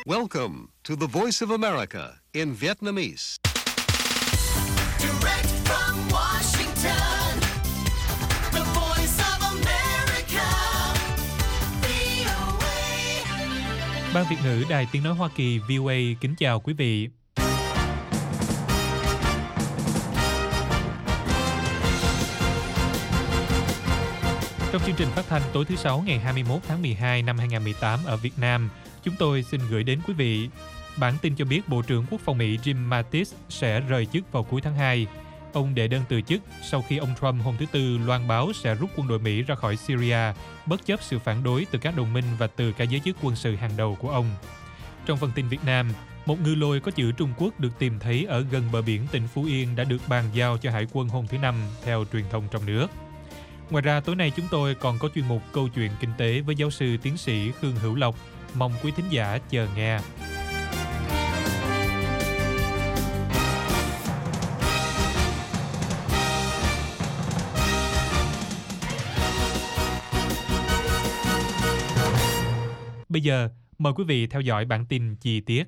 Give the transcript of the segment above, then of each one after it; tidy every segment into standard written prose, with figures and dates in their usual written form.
Welcome to the Voice of America in Vietnamese. Direct from Washington, the Voice of America, VOA. Ban Việt ngữ Đài Tiếng nói Hoa Kỳ VOA kính chào quý vị. Trong chương trình phát thanh tối thứ Sáu ngày 21 tháng 12 năm 2018 ở Việt Nam, chúng tôi xin gửi đến quý vị bản tin cho biết Bộ trưởng Quốc phòng Mỹ Jim Mattis sẽ rời chức vào cuối tháng 2. Ông đệ đơn từ chức sau khi ông Trump hôm thứ Tư loan báo sẽ rút quân đội Mỹ ra khỏi Syria, bất chấp sự phản đối từ các đồng minh và từ cả giới chức quân sự hàng đầu của ông. Trong phần tin Việt Nam, một ngư lôi có chữ Trung Quốc được tìm thấy ở gần bờ biển tỉnh Phú Yên đã được bàn giao cho Hải quân hôm thứ Năm, theo truyền thông trong nước. Ngoài ra, tối nay chúng tôi còn có chuyên mục Câu chuyện kinh tế với giáo sư tiến sĩ Khương Hữu Lộc. Mong quý thính giả chờ nghe. Bây giờ, mời quý vị theo dõi bản tin chi tiết.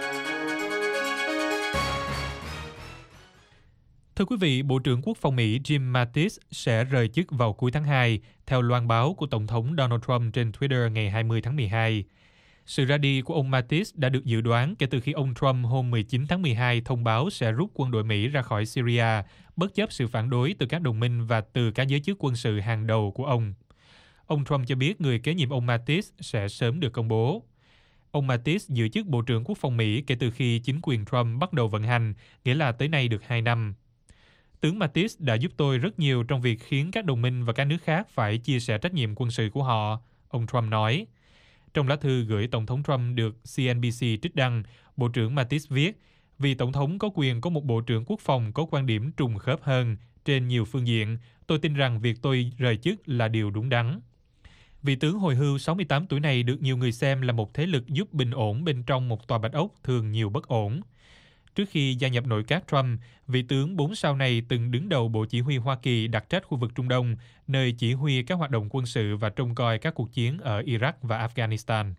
Thưa quý vị, Bộ trưởng Quốc phòng Mỹ Jim Mattis sẽ rời chức vào cuối tháng 2, theo loan báo của Tổng thống Donald Trump trên Twitter ngày 20 tháng 12. Sự ra đi của ông Mattis đã được dự đoán kể từ khi ông Trump hôm 19 tháng 12 thông báo sẽ rút quân đội Mỹ ra khỏi Syria, bất chấp sự phản đối từ các đồng minh và từ các giới chức quân sự hàng đầu của ông. Ông Trump cho biết người kế nhiệm ông Mattis sẽ sớm được công bố. Ông Mattis giữ chức Bộ trưởng Quốc phòng Mỹ kể từ khi chính quyền Trump bắt đầu vận hành, nghĩa là tới nay được 2 năm. Tướng Mattis đã giúp tôi rất nhiều trong việc khiến các đồng minh và các nước khác phải chia sẻ trách nhiệm quân sự của họ, ông Trump nói. Trong lá thư gửi Tổng thống Trump được CNBC trích đăng, Bộ trưởng Mattis viết, vì Tổng thống có quyền có một Bộ trưởng Quốc phòng có quan điểm trùng khớp hơn trên nhiều phương diện, tôi tin rằng việc tôi rời chức là điều đúng đắn. Vị tướng hồi hưu 68 tuổi này được nhiều người xem là một thế lực giúp bình ổn bên trong một tòa bạch ốc thường nhiều bất ổn. Trước khi gia nhập nội các Trump, vị tướng 4 sao này từng đứng đầu Bộ Chỉ huy Hoa Kỳ đặc trách khu vực Trung Đông, nơi chỉ huy các hoạt động quân sự và trông coi các cuộc chiến ở Iraq và Afghanistan.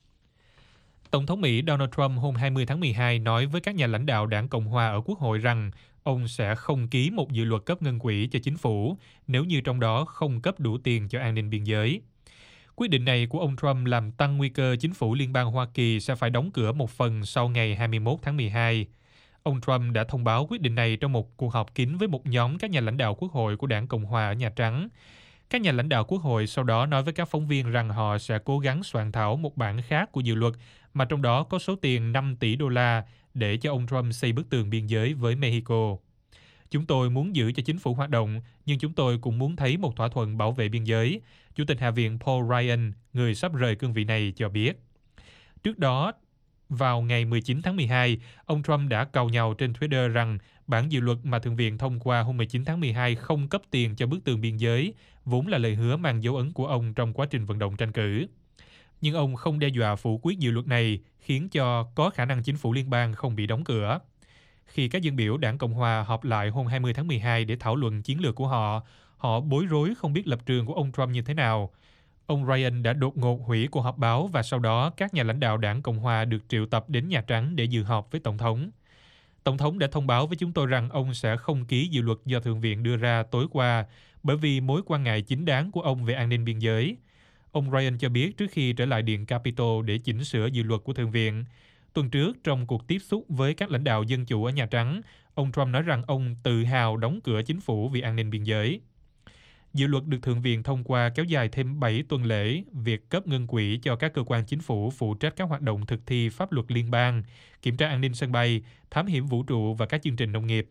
Tổng thống Mỹ Donald Trump hôm 20 tháng 12 nói với các nhà lãnh đạo đảng Cộng hòa ở Quốc hội rằng ông sẽ không ký một dự luật cấp ngân quỹ cho chính phủ nếu như trong đó không cấp đủ tiền cho an ninh biên giới. Quyết định này của ông Trump làm tăng nguy cơ chính phủ liên bang Hoa Kỳ sẽ phải đóng cửa một phần sau ngày 21 tháng 12. Ông Trump đã thông báo quyết định này trong một cuộc họp kín với một nhóm các nhà lãnh đạo Quốc hội của đảng Cộng hòa ở Nhà Trắng. Các nhà lãnh đạo Quốc hội sau đó nói với các phóng viên rằng họ sẽ cố gắng soạn thảo một bản khác của dự luật mà trong đó có số tiền 5 tỷ đô la để cho ông Trump xây bức tường biên giới với Mexico. Chúng tôi muốn giữ cho chính phủ hoạt động, nhưng chúng tôi cũng muốn thấy một thỏa thuận bảo vệ biên giới, Chủ tịch Hạ viện Paul Ryan, người sắp rời cương vị này, cho biết. Trước đó, vào ngày 19 tháng 12, ông Trump đã càu nhàu trên Twitter rằng bản dự luật mà Thượng viện thông qua hôm 19 tháng 12 không cấp tiền cho bức tường biên giới, vốn là lời hứa mang dấu ấn của ông trong quá trình vận động tranh cử. Nhưng ông không đe dọa phủ quyết dự luật này, khiến cho có khả năng chính phủ liên bang không bị đóng cửa. Khi các dân biểu đảng Cộng hòa họp lại hôm 20 tháng 12 để thảo luận chiến lược của họ, họ bối rối không biết lập trường của ông Trump như thế nào. Ông Ryan đã đột ngột hủy cuộc họp báo và sau đó các nhà lãnh đạo đảng Cộng hòa được triệu tập đến Nhà Trắng để dự họp với Tổng thống. Tổng thống đã thông báo với chúng tôi rằng ông sẽ không ký dự luật do Thượng viện đưa ra tối qua bởi vì mối quan ngại chính đáng của ông về an ninh biên giới. Ông Ryan cho biết trước khi trở lại Điện Capitol để chỉnh sửa dự luật của Thượng viện. Tuần trước, trong cuộc tiếp xúc với các lãnh đạo Dân Chủ ở Nhà Trắng, ông Trump nói rằng ông tự hào đóng cửa chính phủ vì an ninh biên giới. Dự luật được Thượng viện thông qua kéo dài thêm 7 tuần lễ việc cấp ngân quỹ cho các cơ quan chính phủ phụ trách các hoạt động thực thi pháp luật liên bang, kiểm tra an ninh sân bay, thám hiểm vũ trụ và các chương trình nông nghiệp.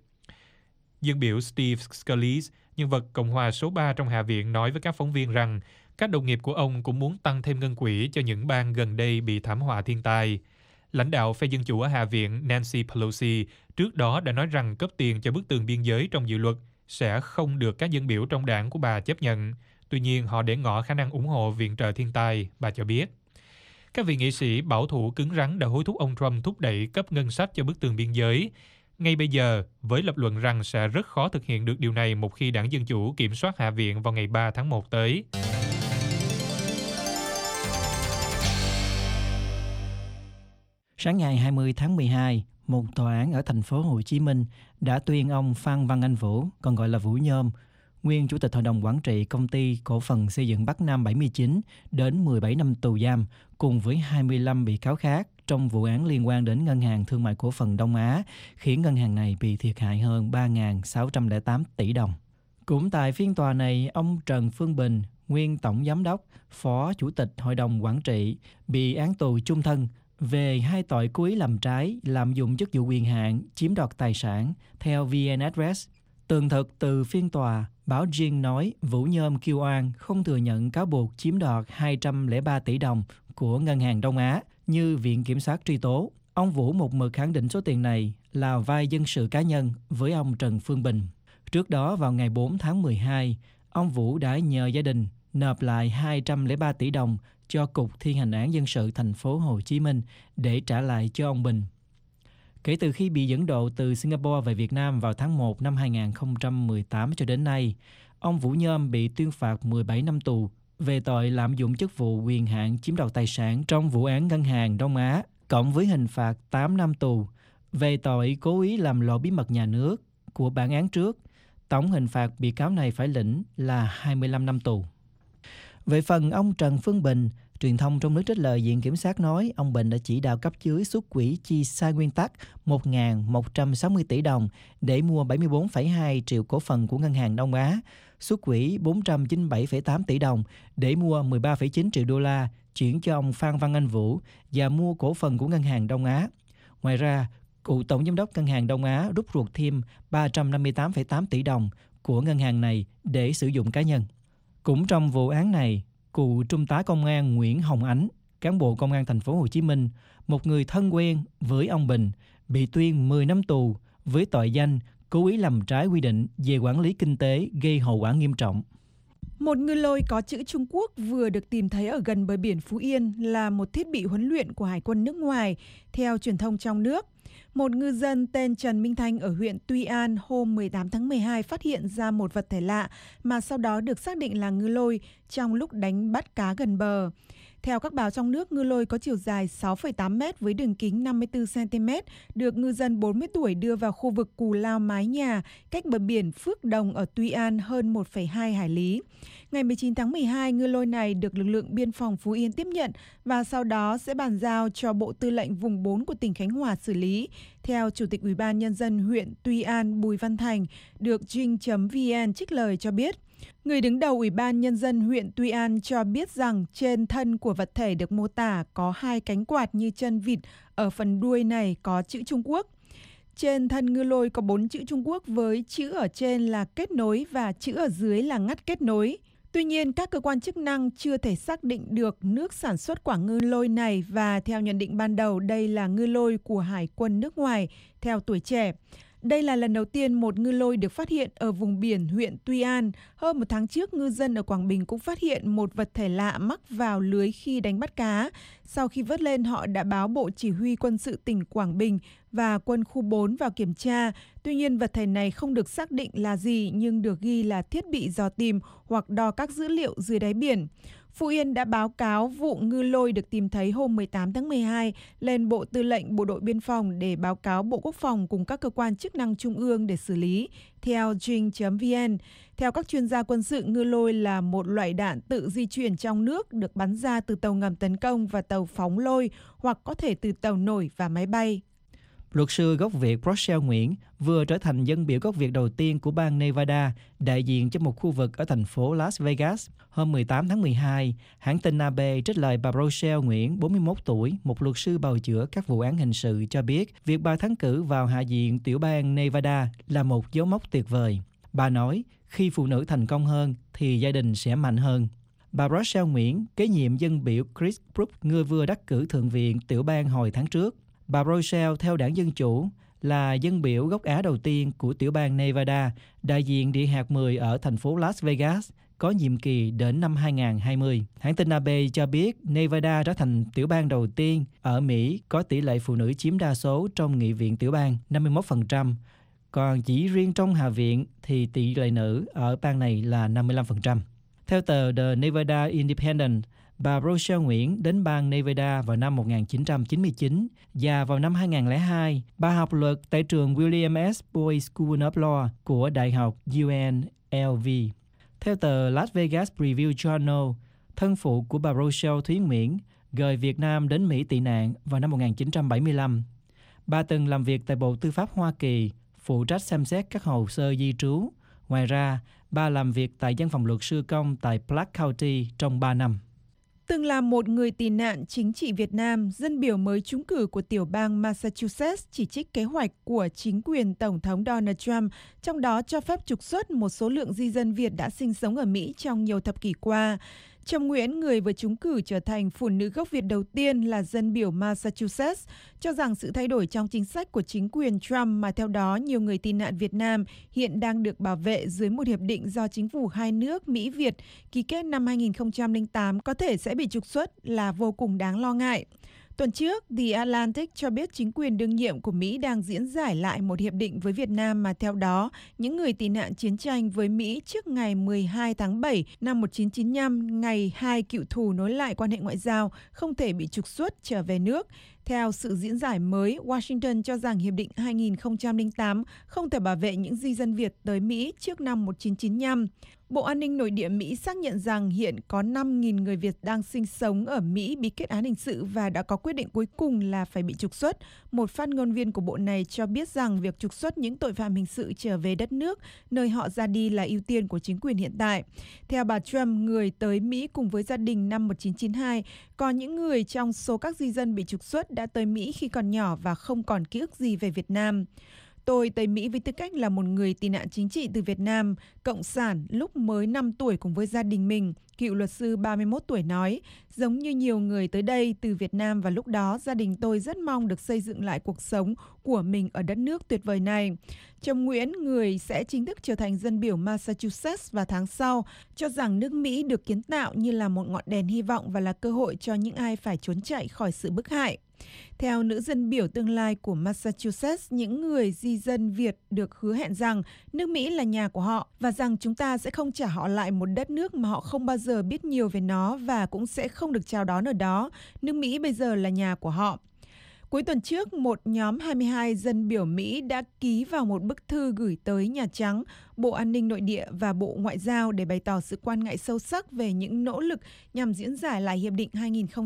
Dân biểu Steve Scalise, nhân vật Cộng hòa số 3 trong Hạ viện, nói với các phóng viên rằng các đồng nghiệp của ông cũng muốn tăng thêm ngân quỹ cho những bang gần đây bị thảm họa thiên tai. Lãnh đạo phe Dân Chủ ở Hạ viện Nancy Pelosi trước đó đã nói rằng cấp tiền cho bức tường biên giới trong dự luật sẽ không được các dân biểu trong đảng của bà chấp nhận. Tuy nhiên, họ để ngỏ khả năng ủng hộ viện trợ thiên tai, bà cho biết. Các vị nghị sĩ bảo thủ cứng rắn đã hối thúc ông Trump thúc đẩy cấp ngân sách cho bức tường biên giới. Ngay bây giờ, với lập luận rằng sẽ rất khó thực hiện được điều này một khi đảng Dân Chủ kiểm soát Hạ viện vào ngày 3 tháng 1 tới. Sáng ngày 20 tháng 12, một tòa án ở thành phố Hồ Chí Minh đã tuyên ông Phan Văn Anh Vũ, còn gọi là Vũ Nhôm, nguyên Chủ tịch Hội đồng Quản trị Công ty Cổ phần Xây dựng Bắc Nam 79 đến 17 năm tù giam cùng với 25 bị cáo khác trong vụ án liên quan đến Ngân hàng Thương mại Cổ phần Đông Á, khiến ngân hàng này bị thiệt hại hơn 3.608 tỷ đồng. Cũng tại phiên tòa này, ông Trần Phương Bình, nguyên Tổng Giám đốc, Phó Chủ tịch Hội đồng Quản trị, bị án tù chung thân về hai tội cố ý làm trái, lạm dụng chức vụ quyền hạn, chiếm đoạt tài sản, theo VN Express. Tường thuật từ phiên tòa, báo Dinh nói Vũ Nhôm kêu oan không thừa nhận cáo buộc chiếm đoạt 203 tỷ đồng của Ngân hàng Đông Á như Viện Kiểm sát truy tố. Ông Vũ một mực khẳng định số tiền này là vay dân sự cá nhân với ông Trần Phương Bình. Trước đó vào ngày 4 tháng 12, ông Vũ đã nhờ gia đình nộp lại 203 tỷ đồng cho Cục Thi hành án dân sự thành phố Hồ Chí Minh để trả lại cho ông Bình. Kể từ khi bị dẫn độ từ Singapore về Việt Nam vào tháng 1 năm 2018 cho đến nay, ông Vũ Nhôm bị tuyên phạt 17 năm tù về tội lạm dụng chức vụ quyền hạn chiếm đoạt tài sản trong vụ án Ngân hàng Đông Á, cộng với hình phạt 8 năm tù về tội cố ý làm lộ bí mật nhà nước của bản án trước. Tổng hình phạt bị cáo này phải lĩnh là 25 năm tù. Về phần ông Trần Phương Bình, truyền thông trong nước trích lời Viện Kiểm sát nói ông Bình đã chỉ đạo cấp dưới xuất quỹ chi sai nguyên tắc 1.160 tỷ đồng để mua 74,2 triệu cổ phần của Ngân hàng Đông Á, xuất quỹ 497,8 tỷ đồng để mua 13,9 triệu đô la chuyển cho ông Phan Văn Anh Vũ và mua cổ phần của Ngân hàng Đông Á. Ngoài ra, cựu Tổng Giám đốc Ngân hàng Đông Á rút ruột thêm 358,8 tỷ đồng của ngân hàng này để sử dụng cá nhân. Cũng trong vụ án này, cựu Trung tá Công an Nguyễn Hồng Ánh, cán bộ Công an thành phố Hồ Chí Minh, một người thân quen với ông Bình, bị tuyên 10 năm tù với tội danh cố ý làm trái quy định về quản lý kinh tế gây hậu quả nghiêm trọng. Một ngư lôi có chữ Trung Quốc vừa được tìm thấy ở gần bờ biển Phú Yên là một thiết bị huấn luyện của Hải quân nước ngoài, theo truyền thông trong nước. Một ngư dân tên Trần Minh Thanh ở huyện Tuy An hôm 18 tháng 12 phát hiện ra một vật thể lạ mà sau đó được xác định là ngư lôi trong lúc đánh bắt cá gần bờ. Theo các báo trong nước, ngư lôi có chiều dài 6,8 mét với đường kính 54 cm, được ngư dân 40 tuổi đưa vào khu vực Cù Lao Mái Nhà, cách bờ biển Phước Đồng ở Tuy An hơn 1,2 hải lý. Ngày 19 tháng 12, ngư lôi này được lực lượng biên phòng Phú Yên tiếp nhận và sau đó sẽ bàn giao cho Bộ Tư lệnh Vùng 4 của tỉnh Khánh Hòa xử lý. Theo Chủ tịch Ủy ban Nhân dân huyện Tuy An Bùi Văn Thành, được Dinh.vn trích lời cho biết. Người đứng đầu Ủy ban Nhân dân huyện Tuy An cho biết rằng trên thân của vật thể được mô tả có hai cánh quạt như chân vịt, ở phần đuôi này có chữ Trung Quốc. Trên thân ngư lôi có 4 chữ Trung Quốc với chữ ở trên là kết nối và chữ ở dưới là ngắt kết nối. Tuy nhiên, các cơ quan chức năng chưa thể xác định được nước sản xuất quả ngư lôi này và theo nhận định ban đầu đây là ngư lôi của Hải quân nước ngoài, theo Tuổi Trẻ. Đây là lần đầu tiên một ngư lôi được phát hiện ở vùng biển huyện Tuy An. Hơn một tháng trước, ngư dân ở Quảng Bình cũng phát hiện một vật thể lạ mắc vào lưới khi đánh bắt cá. Sau khi vớt lên, họ đã báo Bộ Chỉ huy Quân sự tỉnh Quảng Bình và Quân khu 4 vào kiểm tra. Tuy nhiên, vật thể này không được xác định là gì nhưng được ghi là thiết bị dò tìm hoặc đo các dữ liệu dưới đáy biển. Phú Yên đã báo cáo vụ ngư lôi được tìm thấy hôm 18 tháng 12 lên Bộ Tư lệnh Bộ đội Biên phòng để báo cáo Bộ Quốc phòng cùng các cơ quan chức năng trung ương để xử lý, theo Dinh.vn. Theo các chuyên gia quân sự, ngư lôi là một loại đạn tự di chuyển trong nước được bắn ra từ tàu ngầm tấn công và tàu phóng lôi hoặc có thể từ tàu nổi và máy bay. Luật sư gốc Việt Rochelle Nguyễn vừa trở thành dân biểu gốc Việt đầu tiên của bang Nevada, đại diện cho một khu vực ở thành phố Las Vegas. Hôm 18 tháng 12, hãng tin AP trích lời bà Rochelle Nguyễn, 41 tuổi, một luật sư bào chữa các vụ án hình sự, cho biết việc bà thắng cử vào Hạ viện tiểu bang Nevada là một dấu mốc tuyệt vời. Bà nói, khi phụ nữ thành công hơn thì gia đình sẽ mạnh hơn. Bà Rochelle Nguyễn kế nhiệm dân biểu Chris Brooks, người vừa đắc cử thượng viện tiểu bang hồi tháng trước. Bà Rochelle theo đảng Dân Chủ là dân biểu gốc Á đầu tiên của tiểu bang Nevada, đại diện địa hạt 10 ở thành phố Las Vegas, có nhiệm kỳ đến năm 2020. Hãng tin AP cho biết Nevada trở thành tiểu bang đầu tiên ở Mỹ có tỷ lệ phụ nữ chiếm đa số trong nghị viện tiểu bang 51%, còn chỉ riêng trong Hạ viện thì tỷ lệ nữ ở bang này là 55%. Theo tờ The Nevada Independent, Bà Rochelle Nguyễn đến bang Nevada vào năm 1999 và vào năm 2002, bà học luật tại trường William S. Boyd School of Law của Đại học UNLV. Theo tờ Las Vegas Review Journal, thân phụ của bà Rochelle Thúy Nguyễn rời Việt Nam đến Mỹ tị nạn vào năm 1975. Bà từng làm việc tại Bộ Tư pháp Hoa Kỳ, phụ trách xem xét các hồ sơ di trú. Ngoài ra, bà làm việc tại văn phòng luật sư công tại Clark County trong 3 năm. Từng là một người tị nạn chính trị Việt Nam, dân biểu mới trúng cử của tiểu bang Massachusetts chỉ trích kế hoạch của chính quyền Tổng thống Donald Trump, trong đó cho phép trục xuất một số lượng di dân Việt đã sinh sống ở Mỹ trong nhiều thập kỷ qua. Trâm Nguyễn, người vừa trúng cử trở thành phụ nữ gốc Việt đầu tiên là dân biểu Massachusetts, cho rằng sự thay đổi trong chính sách của chính quyền Trump mà theo đó nhiều người tị nạn Việt Nam hiện đang được bảo vệ dưới một hiệp định do chính phủ hai nước Mỹ-Việt ký kết năm 2008 có thể sẽ bị trục xuất là vô cùng đáng lo ngại. Tuần trước, The Atlantic cho biết chính quyền đương nhiệm của Mỹ đang diễn giải lại một hiệp định với Việt Nam mà theo đó, những người tị nạn chiến tranh với Mỹ trước ngày 12 tháng 7 năm 1995, ngày hai cựu thù nối lại quan hệ ngoại giao, không thể bị trục xuất trở về nước. Theo sự diễn giải mới, Washington cho rằng Hiệp định 2008 không thể bảo vệ những di dân Việt tới Mỹ trước năm 1995. Bộ An ninh Nội địa Mỹ xác nhận rằng hiện có 5.000 người Việt đang sinh sống ở Mỹ bị kết án hình sự và đã có quyết định cuối cùng là phải bị trục xuất. Một phát ngôn viên của bộ này cho biết rằng việc trục xuất những tội phạm hình sự trở về đất nước, nơi họ ra đi là ưu tiên của chính quyền hiện tại. Theo bà Trump, người tới Mỹ cùng với gia đình năm 1992, có những người trong số các di dân bị trục xuất đã tới Mỹ khi còn nhỏ và không còn ký ức gì về Việt Nam. Tôi tới Mỹ với tư cách là một người tị nạn chính trị từ Việt Nam, cộng sản lúc mới 5 tuổi cùng với gia đình mình, cựu luật sư 31 tuổi nói. Giống như nhiều người tới đây từ Việt Nam và lúc đó, gia đình tôi rất mong được xây dựng lại cuộc sống của mình ở đất nước tuyệt vời này. Trâm Nguyễn, người sẽ chính thức trở thành dân biểu Massachusetts vào tháng sau, cho rằng nước Mỹ được kiến tạo như là một ngọn đèn hy vọng và là cơ hội cho những ai phải trốn chạy khỏi sự bức hại. Theo nữ dân biểu tương lai của Massachusetts, những người di dân Việt được hứa hẹn rằng nước Mỹ là nhà của họ và rằng chúng ta sẽ không trả họ lại một đất nước mà họ không bao giờ biết nhiều về nó và cũng sẽ không được chào đón ở đó. Nước Mỹ bây giờ là nhà của họ. Cuối tuần trước, một nhóm 22 dân biểu Mỹ đã ký vào một bức thư gửi tới Nhà Trắng, Bộ An ninh Nội địa và Bộ Ngoại giao để bày tỏ sự quan ngại sâu sắc về những nỗ lực nhằm diễn giải lại Hiệp định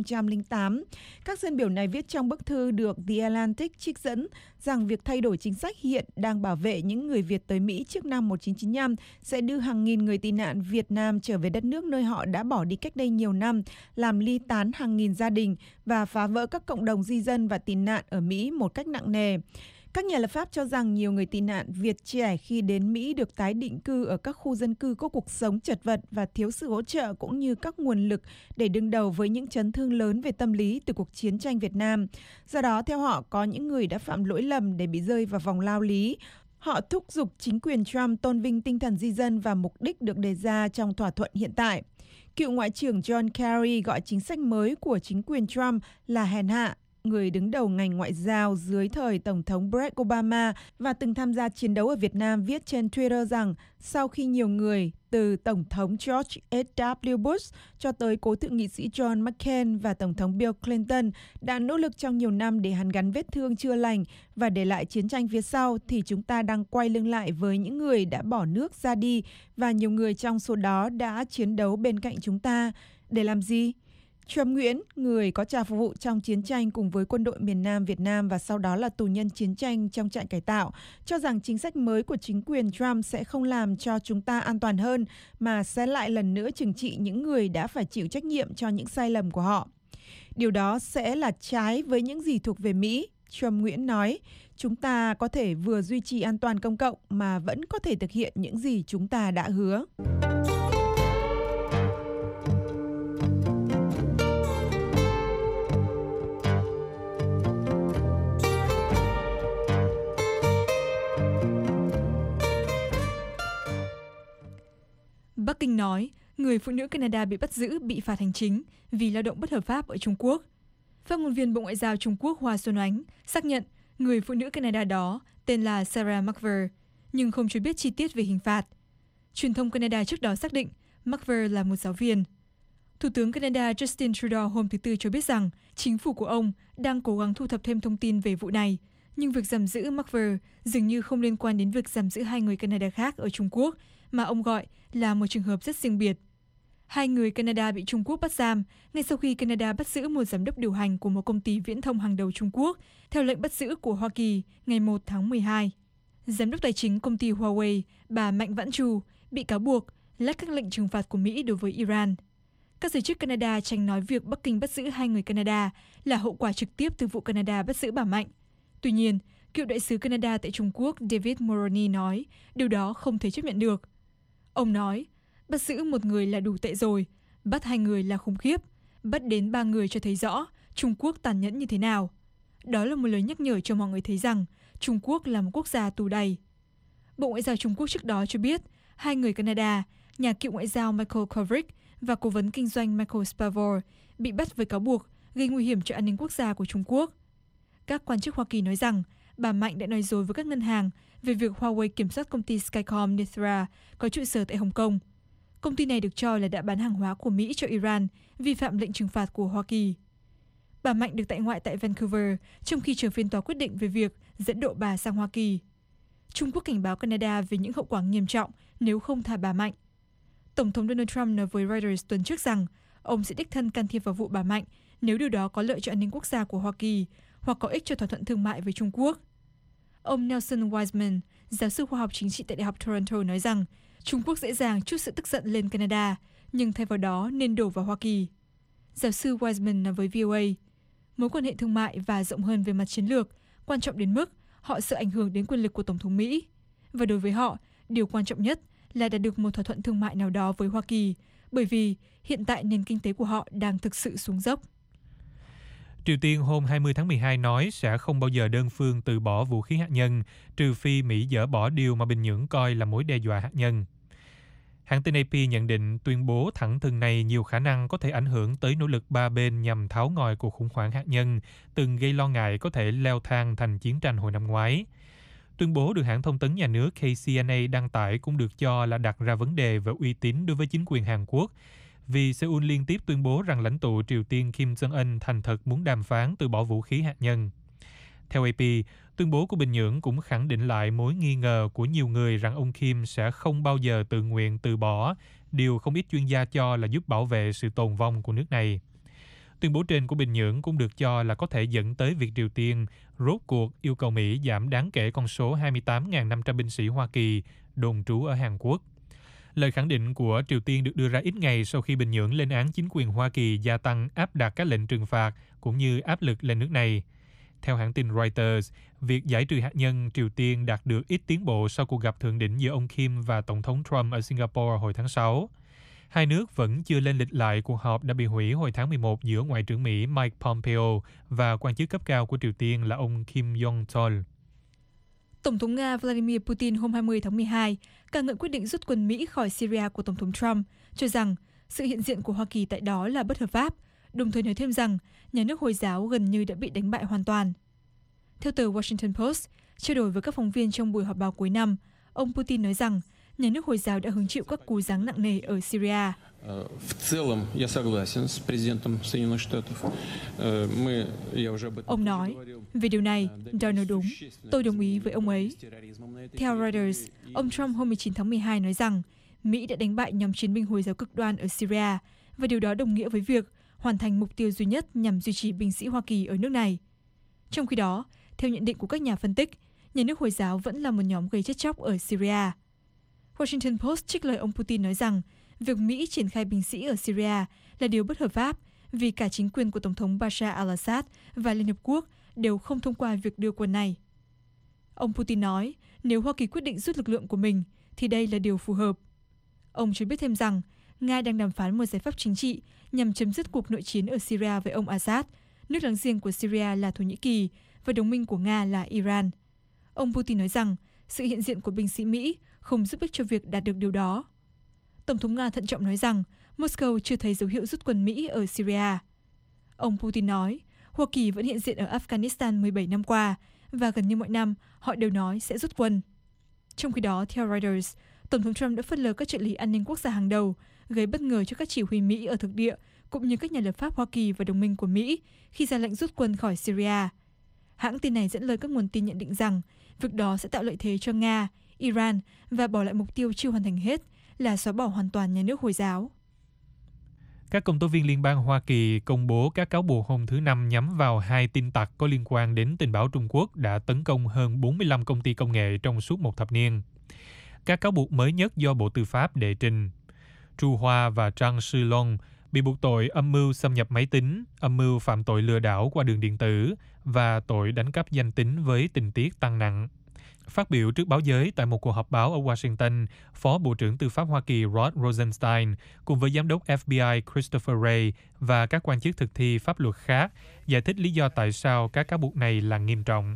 2008. Các dân biểu này viết trong bức thư được The Atlantic trích dẫn rằng việc thay đổi chính sách hiện đang bảo vệ những người Việt tới Mỹ trước năm 1995 sẽ đưa hàng nghìn người tị nạn Việt Nam trở về đất nước nơi họ đã bỏ đi cách đây nhiều năm, làm ly tán hàng nghìn gia đình và phá vỡ các cộng đồng di dân và tị nạn ở Mỹ một cách nặng nề. Các nhà lập pháp cho rằng nhiều người tị nạn Việt trẻ khi đến Mỹ được tái định cư ở các khu dân cư có cuộc sống chật vật và thiếu sự hỗ trợ cũng như các nguồn lực để đương đầu với những chấn thương lớn về tâm lý từ cuộc chiến tranh Việt Nam. Do đó, theo họ, có những người đã phạm lỗi lầm để bị rơi vào vòng lao lý. Họ thúc giục chính quyền Trump tôn vinh tinh thần di dân và mục đích được đề ra trong thỏa thuận hiện tại. Cựu Ngoại trưởng John Kerry gọi chính sách mới của chính quyền Trump là hèn hạ. Người đứng đầu ngành ngoại giao dưới thời Tổng thống Barack Obama và từng tham gia chiến đấu ở Việt Nam viết trên Twitter rằng sau khi nhiều người từ Tổng thống George H.W. Bush cho tới cố thượng nghị sĩ John McCain và Tổng thống Bill Clinton đã nỗ lực trong nhiều năm để hàn gắn vết thương chưa lành và để lại chiến tranh phía sau, thì chúng ta đang quay lưng lại với những người đã bỏ nước ra đi và nhiều người trong số đó đã chiến đấu bên cạnh chúng ta. Để làm gì? Trâm Nguyễn, người có trà phục vụ trong chiến tranh cùng với quân đội miền Nam Việt Nam và sau đó là tù nhân chiến tranh trong trại cải tạo, cho rằng chính sách mới của chính quyền Trump sẽ không làm cho chúng ta an toàn hơn, mà sẽ lại lần nữa trừng trị những người đã phải chịu trách nhiệm cho những sai lầm của họ. Điều đó sẽ là trái với những gì thuộc về Mỹ, Trâm Nguyễn nói. Chúng ta có thể vừa duy trì an toàn công cộng mà vẫn có thể thực hiện những gì chúng ta đã hứa. Bắc Kinh nói, người phụ nữ Canada bị bắt giữ bị phạt hành chính vì lao động bất hợp pháp ở Trung Quốc. Phát ngôn viên Bộ Ngoại giao Trung Quốc Hoa Xuân Oánh xác nhận người phụ nữ Canada đó tên là Sarah McVer, nhưng không cho biết chi tiết về hình phạt. Truyền thông Canada trước đó xác định McVer là một giáo viên. Thủ tướng Canada Justin Trudeau hôm thứ Tư cho biết rằng chính phủ của ông đang cố gắng thu thập thêm thông tin về vụ này, nhưng việc giam giữ McVer dường như không liên quan đến việc giam giữ hai người Canada khác ở Trung Quốc, mà ông gọi là một trường hợp rất riêng biệt. Hai người Canada bị Trung Quốc bắt giam ngay sau khi Canada bắt giữ một giám đốc điều hành của một công ty viễn thông hàng đầu Trung Quốc theo lệnh bắt giữ của Hoa Kỳ ngày 1 tháng 12. Giám đốc tài chính công ty Huawei, bà Mạnh Vãn Chu, bị cáo buộc lách các lệnh trừng phạt của Mỹ đối với Iran. Các giới chức Canada tránh nói việc Bắc Kinh bắt giữ hai người Canada là hậu quả trực tiếp từ vụ Canada bắt giữ bà Mạnh. Tuy nhiên, cựu đại sứ Canada tại Trung Quốc David Mulroney nói điều đó không thể chấp nhận được. Ông nói, bắt giữ một người là đủ tệ rồi, bắt hai người là khủng khiếp, bắt đến 3 người cho thấy rõ Trung Quốc tàn nhẫn như thế nào. Đó là một lời nhắc nhở cho mọi người thấy rằng Trung Quốc là một quốc gia tù đầy. Bộ Ngoại giao Trung Quốc trước đó cho biết hai người Canada, nhà cựu ngoại giao Michael Kovrig và cố vấn kinh doanh Michael Spavor bị bắt với cáo buộc gây nguy hiểm cho an ninh quốc gia của Trung Quốc. Các quan chức Hoa Kỳ nói rằng bà Mạnh đã nói dối với các ngân hàng về việc Huawei kiểm soát công ty Skycom Nithra có trụ sở tại Hồng Kông. Công ty này được cho là đã bán hàng hóa của Mỹ cho Iran, vi phạm lệnh trừng phạt của Hoa Kỳ. Bà Mạnh được tại ngoại tại Vancouver trong khi chờ phiên tòa quyết định về việc dẫn độ bà sang Hoa Kỳ. Trung Quốc cảnh báo Canada về những hậu quả nghiêm trọng nếu không thả bà Mạnh. Tổng thống Donald Trump nói với Reuters tuần trước rằng ông sẽ đích thân can thiệp vào vụ bà Mạnh nếu điều đó có lợi cho an ninh quốc gia của Hoa Kỳ hoặc có ích cho thỏa thuận thương mại với Trung Quốc. Ông Nelson Wiseman, giáo sư khoa học chính trị tại Đại học Toronto nói rằng Trung Quốc dễ dàng trút sự tức giận lên Canada, nhưng thay vào đó nên đổ vào Hoa Kỳ. Giáo sư Wiseman nói với VOA, mối quan hệ thương mại và rộng hơn về mặt chiến lược quan trọng đến mức họ sợ ảnh hưởng đến quyền lực của Tổng thống Mỹ. Và đối với họ, điều quan trọng nhất là đạt được một thỏa thuận thương mại nào đó với Hoa Kỳ, bởi vì hiện tại nền kinh tế của họ đang thực sự xuống dốc. Triều Tiên hôm 20 tháng 12 nói sẽ không bao giờ đơn phương từ bỏ vũ khí hạt nhân, trừ phi Mỹ dỡ bỏ điều mà Bình Nhưỡng coi là mối đe dọa hạt nhân. Hãng tin AP nhận định tuyên bố thẳng thừng này nhiều khả năng có thể ảnh hưởng tới nỗ lực ba bên nhằm tháo ngòi cuộc khủng hoảng hạt nhân, từng gây lo ngại có thể leo thang thành chiến tranh hồi năm ngoái. Tuyên bố được hãng thông tấn nhà nước KCNA đăng tải cũng được cho là đặt ra vấn đề về uy tín đối với chính quyền Hàn Quốc, vì Seoul liên tiếp tuyên bố rằng lãnh tụ Triều Tiên Kim Jong-un thành thật muốn đàm phán từ bỏ vũ khí hạt nhân. Theo AP, tuyên bố của Bình Nhưỡng cũng khẳng định lại mối nghi ngờ của nhiều người rằng ông Kim sẽ không bao giờ tự nguyện từ bỏ, điều không ít chuyên gia cho là giúp bảo vệ sự tồn vong của nước này. Tuyên bố trên của Bình Nhưỡng cũng được cho là có thể dẫn tới việc Triều Tiên rốt cuộc yêu cầu Mỹ giảm đáng kể con số 28.500 binh sĩ Hoa Kỳ đồn trú ở Hàn Quốc. Lời khẳng định của Triều Tiên được đưa ra ít ngày sau khi Bình Nhưỡng lên án chính quyền Hoa Kỳ gia tăng áp đặt các lệnh trừng phạt cũng như áp lực lên nước này. Theo hãng tin Reuters, việc giải trừ hạt nhân Triều Tiên đạt được ít tiến bộ sau cuộc gặp thượng đỉnh giữa ông Kim và Tổng thống Trump ở Singapore hồi tháng 6. Hai nước vẫn chưa lên lịch lại cuộc họp đã bị hủy hồi tháng 11 giữa Ngoại trưởng Mỹ Mike Pompeo và quan chức cấp cao của Triều Tiên là ông Kim Jong-chol. Tổng thống Nga Vladimir Putin hôm 20 tháng 12 ca ngợi quyết định rút quân Mỹ khỏi Syria của Tổng thống Trump, cho rằng sự hiện diện của Hoa Kỳ tại đó là bất hợp pháp, đồng thời nói thêm rằng nhà nước Hồi giáo gần như đã bị đánh bại hoàn toàn. Theo tờ Washington Post, trao đổi với các phóng viên trong buổi họp báo cuối năm, ông Putin nói rằng nhà nước Hồi giáo đã hứng chịu các cú giáng nặng nề ở Syria. Ông nói, về điều này, Donald đúng, tôi đồng ý với ông ấy. Theo Reuters, ông Trump hôm 19 tháng 12 nói rằng Mỹ đã đánh bại nhóm chiến binh Hồi giáo cực đoan ở Syria, và điều đó đồng nghĩa với việc hoàn thành mục tiêu duy nhất nhằm duy trì binh sĩ Hoa Kỳ ở nước này. Trong khi đó, theo nhận định của các nhà phân tích, nhà nước Hồi giáo vẫn là một nhóm gây chết chóc ở Syria. Washington Post trích lời ông Putin nói rằng việc Mỹ triển khai binh sĩ ở Syria là điều bất hợp pháp vì cả chính quyền của Tổng thống Bashar al-Assad và Liên Hợp Quốc đều không thông qua việc đưa quân này. Ông Putin nói nếu Hoa Kỳ quyết định rút lực lượng của mình thì đây là điều phù hợp. Ông cho biết thêm rằng Nga đang đàm phán một giải pháp chính trị nhằm chấm dứt cuộc nội chiến ở Syria với ông Assad, nước láng giềng của Syria là Thổ Nhĩ Kỳ và đồng minh của Nga là Iran. Ông Putin nói rằng sự hiện diện của binh sĩ Mỹ không giúp ích cho việc đạt được điều đó. Tổng thống Nga thận trọng nói rằng Moscow chưa thấy dấu hiệu rút quân Mỹ ở Syria. Ông Putin nói Hoa Kỳ vẫn hiện diện ở Afghanistan 17 năm qua và gần như mọi năm họ đều nói sẽ rút quân. Trong khi đó, theo Reuters, Tổng thống Trump đã phớt lờ các trợ lý an ninh quốc gia hàng đầu, gây bất ngờ cho các chỉ huy Mỹ ở thực địa cũng như các nhà lập pháp Hoa Kỳ và đồng minh của Mỹ khi ra lệnh rút quân khỏi Syria. Hãng tin này dẫn lời các nguồn tin nhận định rằng việc đó sẽ tạo lợi thế cho Nga, Iran và bỏ lại mục tiêu chưa hoàn thành hết là xóa bỏ hoàn toàn nhà nước Hồi giáo. Các công tố viên liên bang Hoa Kỳ công bố các cáo buộc hôm thứ Năm nhắm vào 2 tin tặc có liên quan đến tình báo Trung Quốc đã tấn công hơn 45 công ty công nghệ trong suốt một thập niên. Các cáo buộc mới nhất do Bộ Tư pháp đệ trình. Chu Hoa và Zhang Shilong bị buộc tội âm mưu xâm nhập máy tính, âm mưu phạm tội lừa đảo qua đường điện tử và tội đánh cắp danh tính với tình tiết tăng nặng. Phát biểu trước báo giới tại một cuộc họp báo ở Washington, Phó Bộ trưởng Tư pháp Hoa Kỳ Rod Rosenstein cùng với Giám đốc FBI Christopher Wray và các quan chức thực thi pháp luật khác giải thích lý do tại sao các cáo buộc này là nghiêm trọng.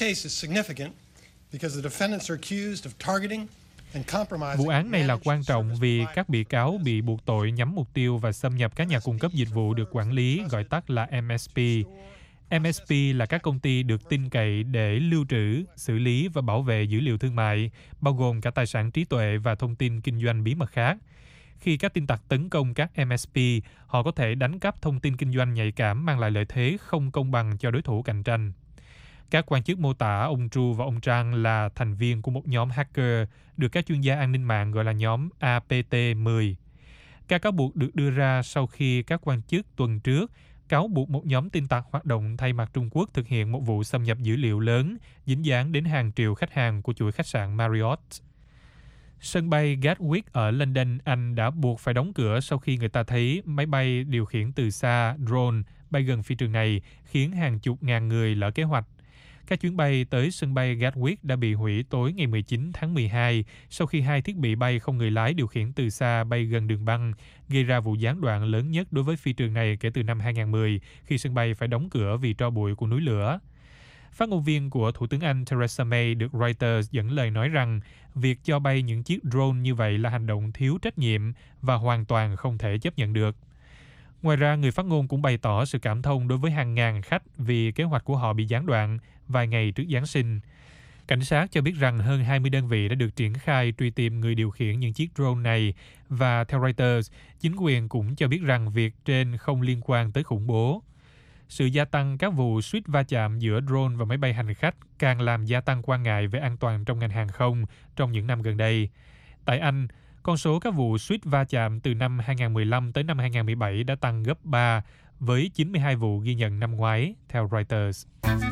Vụ án này là quan trọng vì các bị cáo bị buộc tội nhắm mục tiêu và xâm nhập các nhà cung cấp dịch vụ được quản lý, gọi tắt là MSP. MSP là các công ty được tin cậy để lưu trữ, xử lý và bảo vệ dữ liệu thương mại, bao gồm cả tài sản trí tuệ và thông tin kinh doanh bí mật khác. Khi các tin tặc tấn công các MSP, họ có thể đánh cắp thông tin kinh doanh nhạy cảm mang lại lợi thế không công bằng cho đối thủ cạnh tranh. Các quan chức mô tả ông Chu và ông Zhang là thành viên của một nhóm hacker được các chuyên gia an ninh mạng gọi là nhóm APT-10. Các cáo buộc được đưa ra sau khi các quan chức tuần trước cáo buộc một nhóm tin tặc hoạt động thay mặt Trung Quốc thực hiện một vụ xâm nhập dữ liệu lớn dính dáng đến hàng triệu khách hàng của chuỗi khách sạn Marriott. Sân bay Gatwick ở London, Anh đã buộc phải đóng cửa sau khi người ta thấy máy bay điều khiển từ xa drone bay gần phi trường này, khiến hàng chục ngàn người lỡ kế hoạch. Các chuyến bay tới sân bay Gatwick đã bị hủy tối ngày 19 tháng 12 sau khi 2 thiết bị bay không người lái điều khiển từ xa bay gần đường băng, gây ra vụ gián đoạn lớn nhất đối với phi trường này kể từ năm 2010 khi sân bay phải đóng cửa vì tro bụi của núi lửa. Phát ngôn viên của Thủ tướng Anh Theresa May được Reuters dẫn lời nói rằng việc cho bay những chiếc drone như vậy là hành động thiếu trách nhiệm và hoàn toàn không thể chấp nhận được. Ngoài ra, người phát ngôn cũng bày tỏ sự cảm thông đối với hàng ngàn khách vì kế hoạch của họ bị gián đoạn vài ngày trước Giáng sinh. Cảnh sát cho biết rằng hơn 20 đơn vị đã được triển khai truy tìm người điều khiển những chiếc drone này và theo Reuters, chính quyền cũng cho biết rằng việc trên không liên quan tới khủng bố. Sự gia tăng các vụ suýt va chạm giữa drone và máy bay hành khách càng làm gia tăng quan ngại về an toàn trong ngành hàng không trong những năm gần đây. Tại Anh, con số các vụ suýt va chạm từ năm 2015 tới năm 2017 đã tăng gấp 3, với 92 vụ ghi nhận năm ngoái, theo Reuters.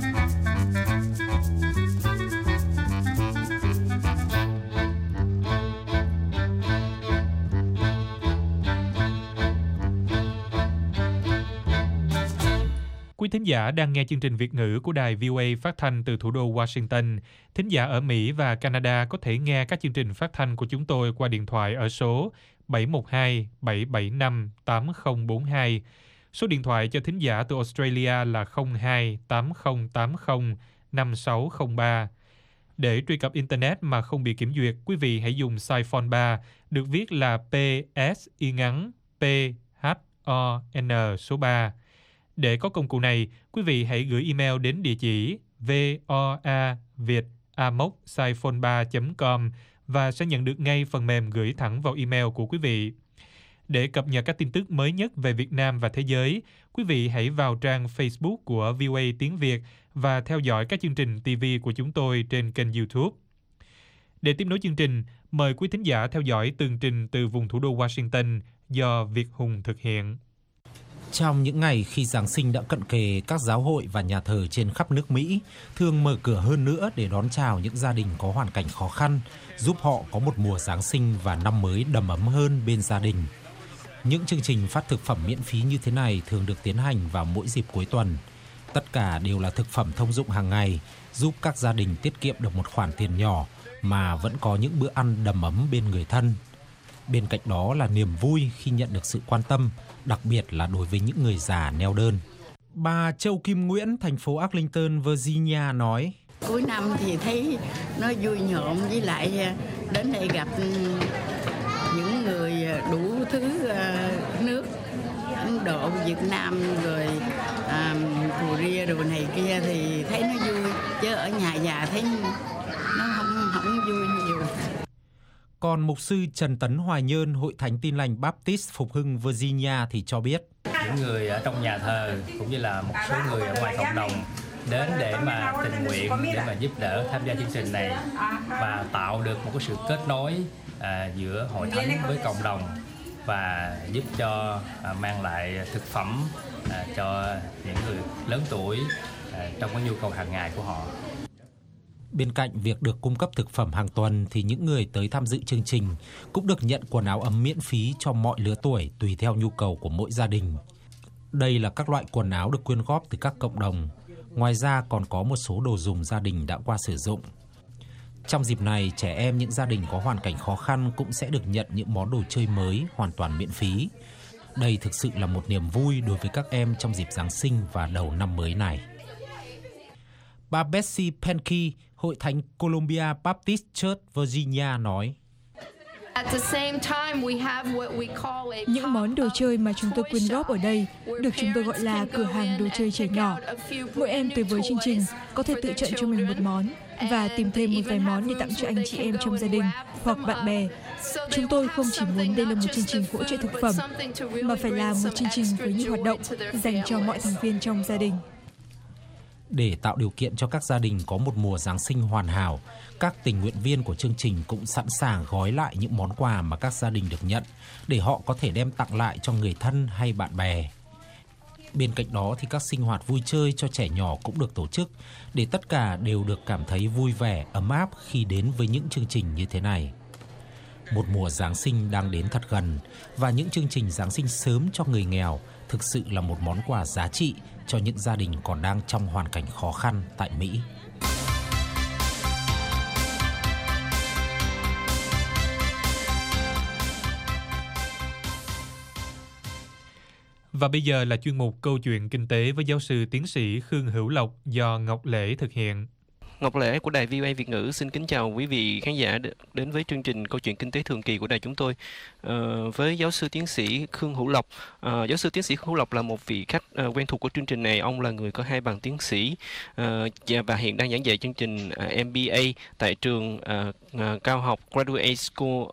Quý thính giả đang nghe chương trình Việt ngữ của đài VOA phát thanh từ thủ đô Washington. Thính giả ở Mỹ và Canada có thể nghe các chương trình phát thanh của chúng tôi qua điện thoại ở số 712-775-8042. Số điện thoại cho thính giả từ Australia là 02-8080-5603. Để truy cập Internet mà không bị kiểm duyệt, quý vị hãy dùng Siphon 3, được viết là PSY_PHON số 3. Để có công cụ này, quý vị hãy gửi email đến địa chỉ voaviet@siphon3.com và sẽ nhận được ngay phần mềm gửi thẳng vào email của quý vị. Để cập nhật các tin tức mới nhất về Việt Nam và thế giới, quý vị hãy vào trang Facebook của VOA Tiếng Việt và theo dõi các chương trình TV của chúng tôi trên kênh YouTube. Để tiếp nối chương trình, mời quý thính giả theo dõi tường trình từ vùng thủ đô Washington do Việt Hùng thực hiện. Trong những ngày khi Giáng sinh đã cận kề, các giáo hội và nhà thờ trên khắp nước Mỹ thường mở cửa hơn nữa để đón chào những gia đình có hoàn cảnh khó khăn, giúp họ có một mùa Giáng sinh và năm mới đầm ấm hơn bên gia đình. Những chương trình phát thực phẩm miễn phí như thế này thường được tiến hành vào mỗi dịp cuối tuần. Tất cả đều là thực phẩm thông dụng hàng ngày, giúp các gia đình tiết kiệm được một khoản tiền nhỏ mà vẫn có những bữa ăn đầm ấm bên người thân. Bên cạnh đó là niềm vui khi nhận được sự quan tâm, đặc biệt là đối với những người già neo đơn. Bà Châu Kim Nguyễn, thành phố Arlington, Virginia nói: Cuối năm thì thấy nó vui nhộn, với lại đến đây gặp những người đủ thứ nước, Ấn Độ, Việt Nam, rồi Korea đồ này kia thì thấy nó vui, chứ ở nhà già thấy nó không vui nhiều. Còn mục sư Trần Tấn Hoài Nhơn, Hội Thánh Tin Lành Baptist Phục Hưng Virginia thì cho biết. Những người ở trong nhà thờ cũng như là một số người ở ngoài cộng đồng đến để mà tình nguyện, để mà giúp đỡ tham gia chương trình này và tạo được một cái sự kết nối giữa hội thánh với cộng đồng và giúp cho mang lại thực phẩm cho những người lớn tuổi trong cái nhu cầu hàng ngày của họ. Bên cạnh việc được cung cấp thực phẩm hàng tuần thì những người tới tham dự chương trình cũng được nhận quần áo ấm miễn phí cho mọi lứa tuổi tùy theo nhu cầu của mỗi gia đình. Đây là các loại quần áo được quyên góp từ các cộng đồng. Ngoài ra còn có một số đồ dùng gia đình đã qua sử dụng. Trong dịp này, trẻ em những gia đình có hoàn cảnh khó khăn cũng sẽ được nhận những món đồ chơi mới hoàn toàn miễn phí. Đây thực sự là một niềm vui đối với các em trong dịp Giáng sinh và đầu năm mới này. Bà Betsy Penke, Hội Thánh Columbia Baptist Church Virginia nói. Những món đồ chơi mà chúng tôi quyên góp ở đây được chúng tôi gọi là cửa hàng đồ chơi trẻ nhỏ. Mỗi em tới với chương trình có thể tự chọn cho mình một món và tìm thêm một vài món để tặng cho anh chị em trong gia đình hoặc bạn bè. Chúng tôi không chỉ muốn đây là một chương trình hỗ trợ thực phẩm, mà phải là một chương trình với những hoạt động dành cho mọi thành viên trong gia đình. Để tạo điều kiện cho các gia đình có một mùa Giáng sinh hoàn hảo, các tình nguyện viên của chương trình cũng sẵn sàng gói lại những món quà mà các gia đình được nhận để họ có thể đem tặng lại cho người thân hay bạn bè. Bên cạnh đó thì các sinh hoạt vui chơi cho trẻ nhỏ cũng được tổ chức để tất cả đều được cảm thấy vui vẻ, ấm áp khi đến với những chương trình như thế này. Một mùa Giáng sinh đang đến thật gần và những chương trình Giáng sinh sớm cho người nghèo thực sự là một món quà giá trị cho những gia đình còn đang trong hoàn cảnh khó khăn tại Mỹ. Và bây giờ là chuyên mục Câu chuyện kinh tế với giáo sư tiến sĩ Khương Hữu Lộc do Ngọc Lễ thực hiện. Ngọc Lễ của Đài VOA Việt ngữ xin kính chào quý vị khán giả đến với chương trình Câu chuyện kinh tế thường kỳ của đài chúng tôi. Với giáo sư tiến sĩ Khương Hữu Lộc. Giáo sư tiến sĩ Khương Hữu Lộc là một vị khách quen thuộc của chương trình này. Ông là người có 2 bằng tiến sĩ và hiện đang giảng dạy chương trình MBA tại trường cao học Graduate School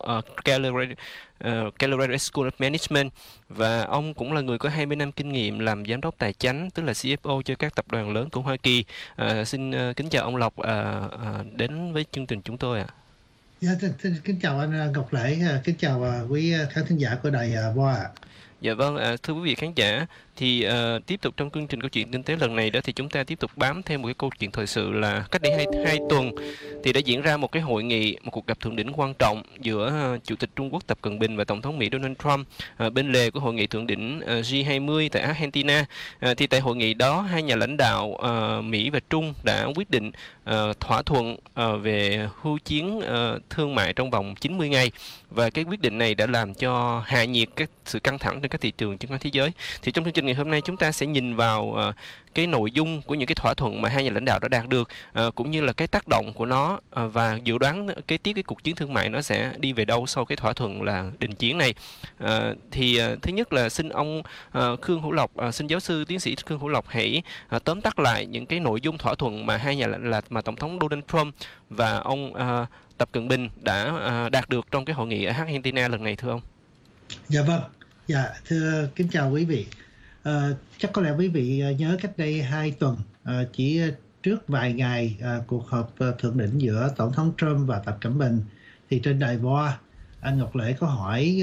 Keller School of Management, và ông cũng là người có 20 năm kinh nghiệm làm giám đốc tài chánh, tức là CFO cho các tập đoàn lớn của Hoa Kỳ. Xin kính chào ông Lộc đến với chương trình chúng tôi ạ. Dạ, kính chào anh Ngọc Lễ, kính chào quý khán thính giả của đài VOA. Dạ vâng, thưa quý vị khán giả, thì tiếp tục trong chương trình Câu chuyện kinh tế lần này đó thì chúng ta tiếp tục bám theo một cái câu chuyện thời sự là cách đây hai tuần thì đã diễn ra một cái hội nghị, một cuộc gặp thượng đỉnh quan trọng giữa Chủ tịch Trung Quốc Tập Cận Bình và Tổng thống Mỹ Donald Trump bên lề của hội nghị thượng đỉnh G20 tại Argentina. Thì tại hội nghị đó, hai nhà lãnh đạo Mỹ và Trung đã quyết định thỏa thuận về hưu chiến thương mại trong vòng 90 ngày, và cái quyết định này đã làm cho hạ nhiệt các sự căng thẳng trên các thị trường chứng khoán thế giới. Thì trong chương trình ngày hôm nay chúng ta sẽ nhìn vào cái nội dung của những cái thỏa thuận mà hai nhà lãnh đạo đã đạt được, cũng như là cái tác động của nó và dự đoán kế tiếp cái cuộc chiến thương mại nó sẽ đi về đâu sau cái thỏa thuận là đình chiến này. Thì thứ nhất là xin ông Khương Hữu Lộc, xin giáo sư tiến sĩ Khương Hữu Lộc hãy tóm tắt lại những cái nội dung thỏa thuận mà hai nhà mà Tổng thống Donald Trump và ông Tập Cận Bình đã đạt được trong cái hội nghị ở Argentina lần này, thưa ông. Dạ vâng, dạ thưa kính chào quý vị. Chắc có lẽ quý vị nhớ cách đây 2 tuần, chỉ trước vài ngày cuộc họp thượng đỉnh giữa Tổng thống Trump và Tập Cận Bình, thì trên đài VOA anh Ngọc Lễ có hỏi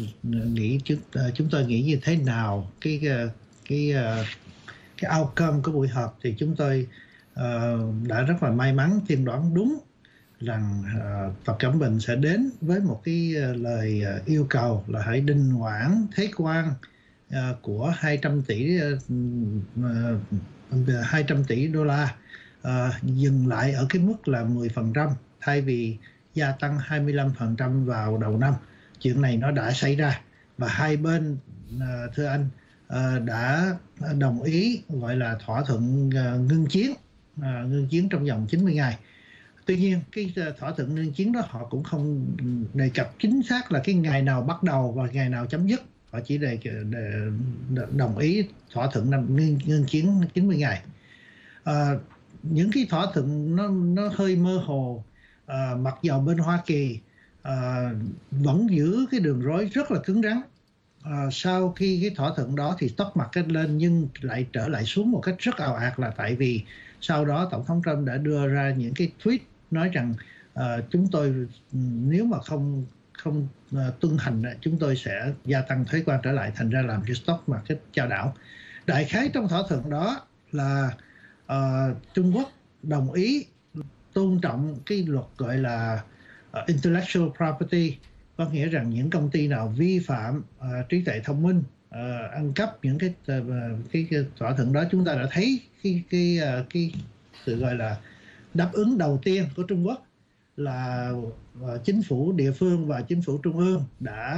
chúng tôi nghĩ như thế nào cái outcome của buổi họp, thì chúng tôi đã rất là may mắn tiên đoán đúng rằng Tập Cận Bình sẽ đến với một cái lời yêu cầu là hãy đình hoãn thuế quan của 200 tỷ đô la, dừng lại ở cái mức là 10% thay vì gia tăng 25% vào đầu năm. Chuyện này nó đã xảy ra và hai bên, thưa anh, đã đồng ý gọi là thỏa thuận ngưng chiến trong vòng 90 ngày. Tuy nhiên cái thỏa thuận ngưng chiến đó họ cũng không đề cập chính xác là cái ngày nào bắt đầu và ngày nào chấm dứt. Họ chỉ để đồng ý thỏa thuận ngưng chiến 90 ngày. Những cái thỏa thuận nó hơi mơ hồ, mặc dầu bên Hoa Kỳ vẫn giữ cái đường roi rất là cứng rắn. Sau khi cái thỏa thuận đó thì tốc mặt cách lên nhưng lại trở lại xuống một cách rất ào ạt, là tại vì sau đó Tổng thống Trump đã đưa ra những cái tweet nói rằng chúng tôi nếu mà không tuân hành chúng tôi sẽ gia tăng thuế quan trở lại, thành ra làm cho stock market chao đảo. Đại khái trong thỏa thuận đó là Trung Quốc đồng ý tôn trọng cái luật gọi là intellectual property, có nghĩa rằng những công ty nào vi phạm trí tuệ thông minh, ăn cắp những cái thỏa thuận đó, chúng ta đã thấy cái sự gọi là đáp ứng đầu tiên của Trung Quốc là chính phủ địa phương và chính phủ trung ương đã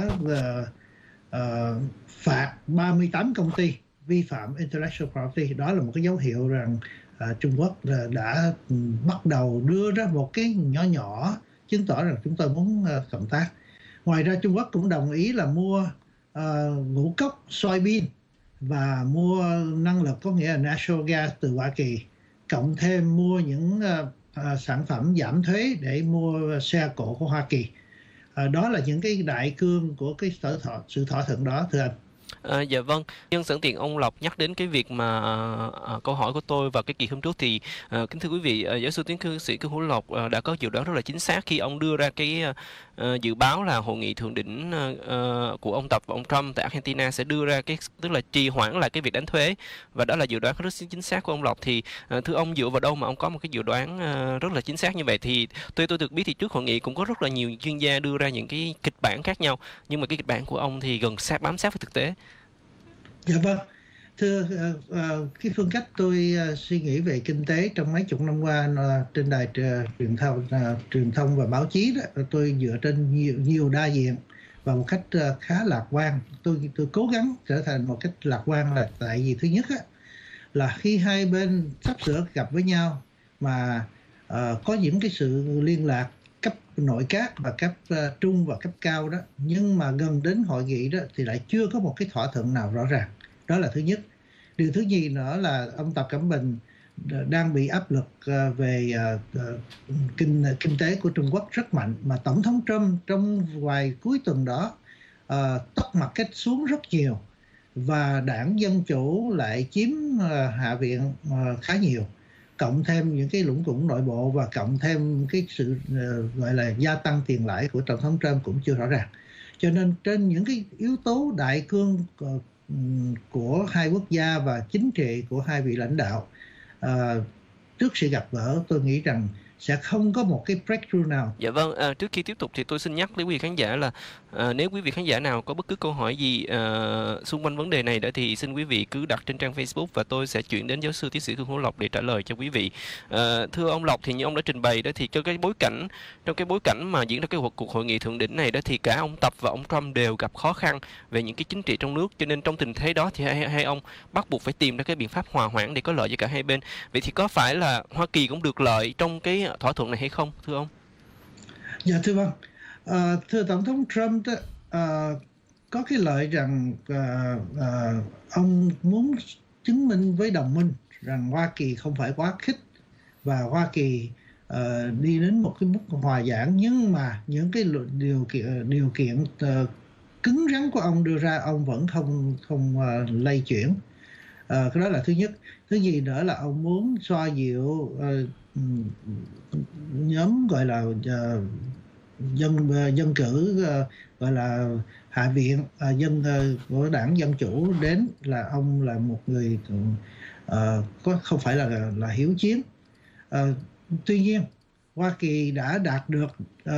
phạt 38 công ty vi phạm intellectual property. Đó là một cái dấu hiệu rằng Trung Quốc đã bắt đầu đưa ra một cái nhỏ chứng tỏ rằng chúng tôi muốn cộng tác. Ngoài ra Trung Quốc cũng đồng ý là mua ngũ cốc soybean và mua năng lượng, có nghĩa là natural gas từ Hoa Kỳ, cộng thêm mua những sản phẩm giảm thuế để mua xe cộ của Hoa Kỳ. Đó là những cái đại cương của cái sự thỏa thuận đó, thưa anh. Dạ vâng, nhân sẵn tiện ông Lộc nhắc đến cái việc mà câu hỏi của tôi vào cái kỳ hôm trước thì kính thưa quý vị, giáo sư tiến sĩ Cư Hữu Lộc đã có dự đoán rất là chính xác khi ông đưa ra cái dự báo là hội nghị thượng đỉnh của ông Tập và ông Trump tại Argentina sẽ đưa ra cái tức là trì hoãn lại cái việc đánh thuế, và đó là dự đoán rất chính xác của ông Lộc. Thì thưa ông, dựa vào đâu mà ông có một cái dự đoán rất là chính xác như vậy? Thì tôi được biết thì trước hội nghị cũng có rất là nhiều chuyên gia đưa ra những cái kịch bản khác nhau, nhưng mà cái kịch bản của ông thì gần bám sát với thực tế. Dạ vâng, thưa cái phương cách tôi suy nghĩ về kinh tế trong mấy chục năm qua trên đài truyền thông và báo chí đó, tôi dựa trên nhiều đa diện và một cách khá lạc quan. Tôi cố gắng trở thành một cách lạc quan là tại vì thứ nhất là khi hai bên sắp sửa gặp với nhau mà có những cái sự liên lạc cấp nội các và cấp trung và cấp cao đó, nhưng mà gần đến hội nghị đó thì lại chưa có một cái thỏa thuận nào rõ ràng. Đó là thứ nhất. Điều thứ nhì nữa là ông Tập Cận Bình đang bị áp lực về kinh tế của Trung Quốc rất mạnh, mà Tổng thống Trump trong vài cuối tuần đó tốc mặt cách xuống rất nhiều, và đảng Dân Chủ lại chiếm Hạ viện khá nhiều, cộng thêm những cái lũng củng nội bộ và cộng thêm cái sự gọi là gia tăng tiền lãi của Tổng thống Trump cũng chưa rõ ràng. Cho nên trên những cái yếu tố đại cương của hai quốc gia và chính trị của hai vị lãnh đạo, trước sự gặp gỡ tôi nghĩ rằng sẽ không có một cái breakthrough nào. Dạ vâng, trước khi tiếp tục thì tôi xin nhắc với quý vị khán giả là nếu quý vị khán giả nào có bất cứ câu hỏi gì xung quanh vấn đề này đó thì xin quý vị cứ đặt trên trang Facebook và tôi sẽ chuyển đến giáo sư tiến sĩ Cư Hữu Lộc để trả lời cho quý vị. Thưa ông Lộc, thì như ông đã trình bày đó thì trong cái bối cảnh mà diễn ra cái cuộc hội nghị thượng đỉnh này đó thì cả ông Tập và ông Trump đều gặp khó khăn về những cái chính trị trong nước, cho nên trong tình thế đó thì hai ông bắt buộc phải tìm ra cái biện pháp hòa hoãn để có lợi cho cả hai bên. Vậy thì có phải là Hoa Kỳ cũng được lợi trong cái thỏa thuận này hay không, thưa ông? Dạ thưa vâng, thưa Tổng thống Trump đó, có cái lợi rằng ông muốn chứng minh với đồng minh rằng Hoa Kỳ không phải quá khích và Hoa Kỳ đi đến một cái mức hòa giải, nhưng mà những cái điều kiện cứng rắn của ông đưa ra ông vẫn không lay chuyển. Cái đó là thứ nhất. Thứ gì nữa là ông muốn xoa dịu nhóm gọi là dân cử gọi là Hạ viện của đảng Dân Chủ đến là ông là một người không phải là hiếu chiến. Tuy nhiên Hoa Kỳ đã đạt được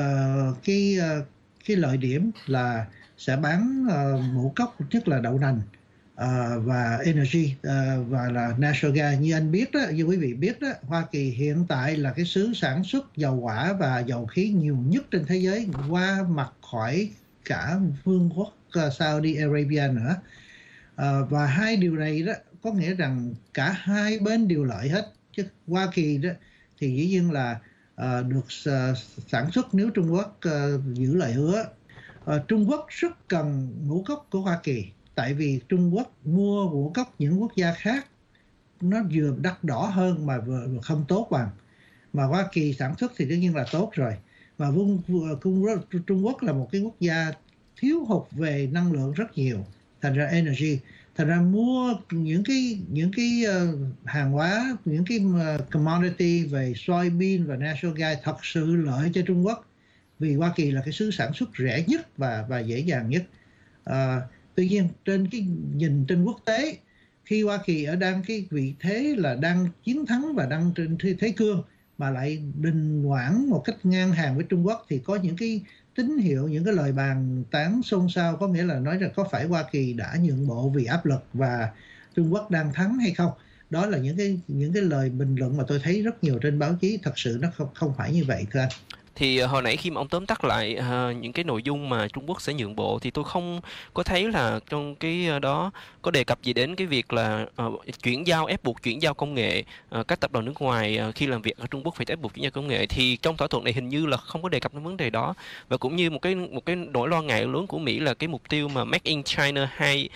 cái lợi điểm là sẽ bán ngũ cốc, tức là đậu nành và energy và là natural gas. Như anh biết đó, như quý vị biết đó, Hoa Kỳ hiện tại là cái xứ sản xuất dầu hỏa và dầu khí nhiều nhất trên thế giới, qua mặt khỏi cả vương quốc Saudi Arabia nữa. Và hai điều này đó có nghĩa rằng cả hai bên đều lợi hết. Chứ Hoa Kỳ đó thì dĩ nhiên là được sản xuất nếu Trung Quốc giữ lời hứa. Trung Quốc rất cần ngũ cốc của Hoa Kỳ, tại vì Trung Quốc mua ngũ cốc những quốc gia khác nó vừa đắt đỏ hơn mà vừa không tốt bằng. Mà Hoa Kỳ sản xuất thì đương nhiên là tốt rồi. và Trung Quốc là một cái quốc gia thiếu hụt về năng lượng rất nhiều, thành ra energy, thành ra mua những cái hàng hóa, những cái commodity về soybean và natural gas thật sự lợi cho Trung Quốc, vì Hoa Kỳ là cái xứ sản xuất rẻ nhất và dễ dàng nhất. Tuy nhiên trên cái nhìn trên quốc tế, khi Hoa Kỳ ở đang cái vị thế là đang chiến thắng và đang trên thế cương mà lại đình hoãn một cách ngang hàng với Trung Quốc, thì có những cái tín hiệu, những cái lời bàn tán xôn xao, có nghĩa là nói rằng có phải Hoa Kỳ đã nhượng bộ vì áp lực và Trung Quốc đang thắng hay không. Đó là những cái lời bình luận mà tôi thấy rất nhiều trên báo chí. Thật sự nó không phải như vậy thưa anh. Thì hồi nãy khi mà ông tóm tắt lại những cái nội dung mà Trung Quốc sẽ nhượng bộ, thì tôi không có thấy là trong cái đó có đề cập gì đến cái việc là ép buộc chuyển giao công nghệ. Các tập đoàn nước ngoài khi làm việc ở Trung Quốc phải ép buộc chuyển giao công nghệ, thì trong thỏa thuận này hình như là không có đề cập đến vấn đề đó. Và cũng như một cái nỗi lo ngại lớn của Mỹ là cái mục tiêu mà Make in China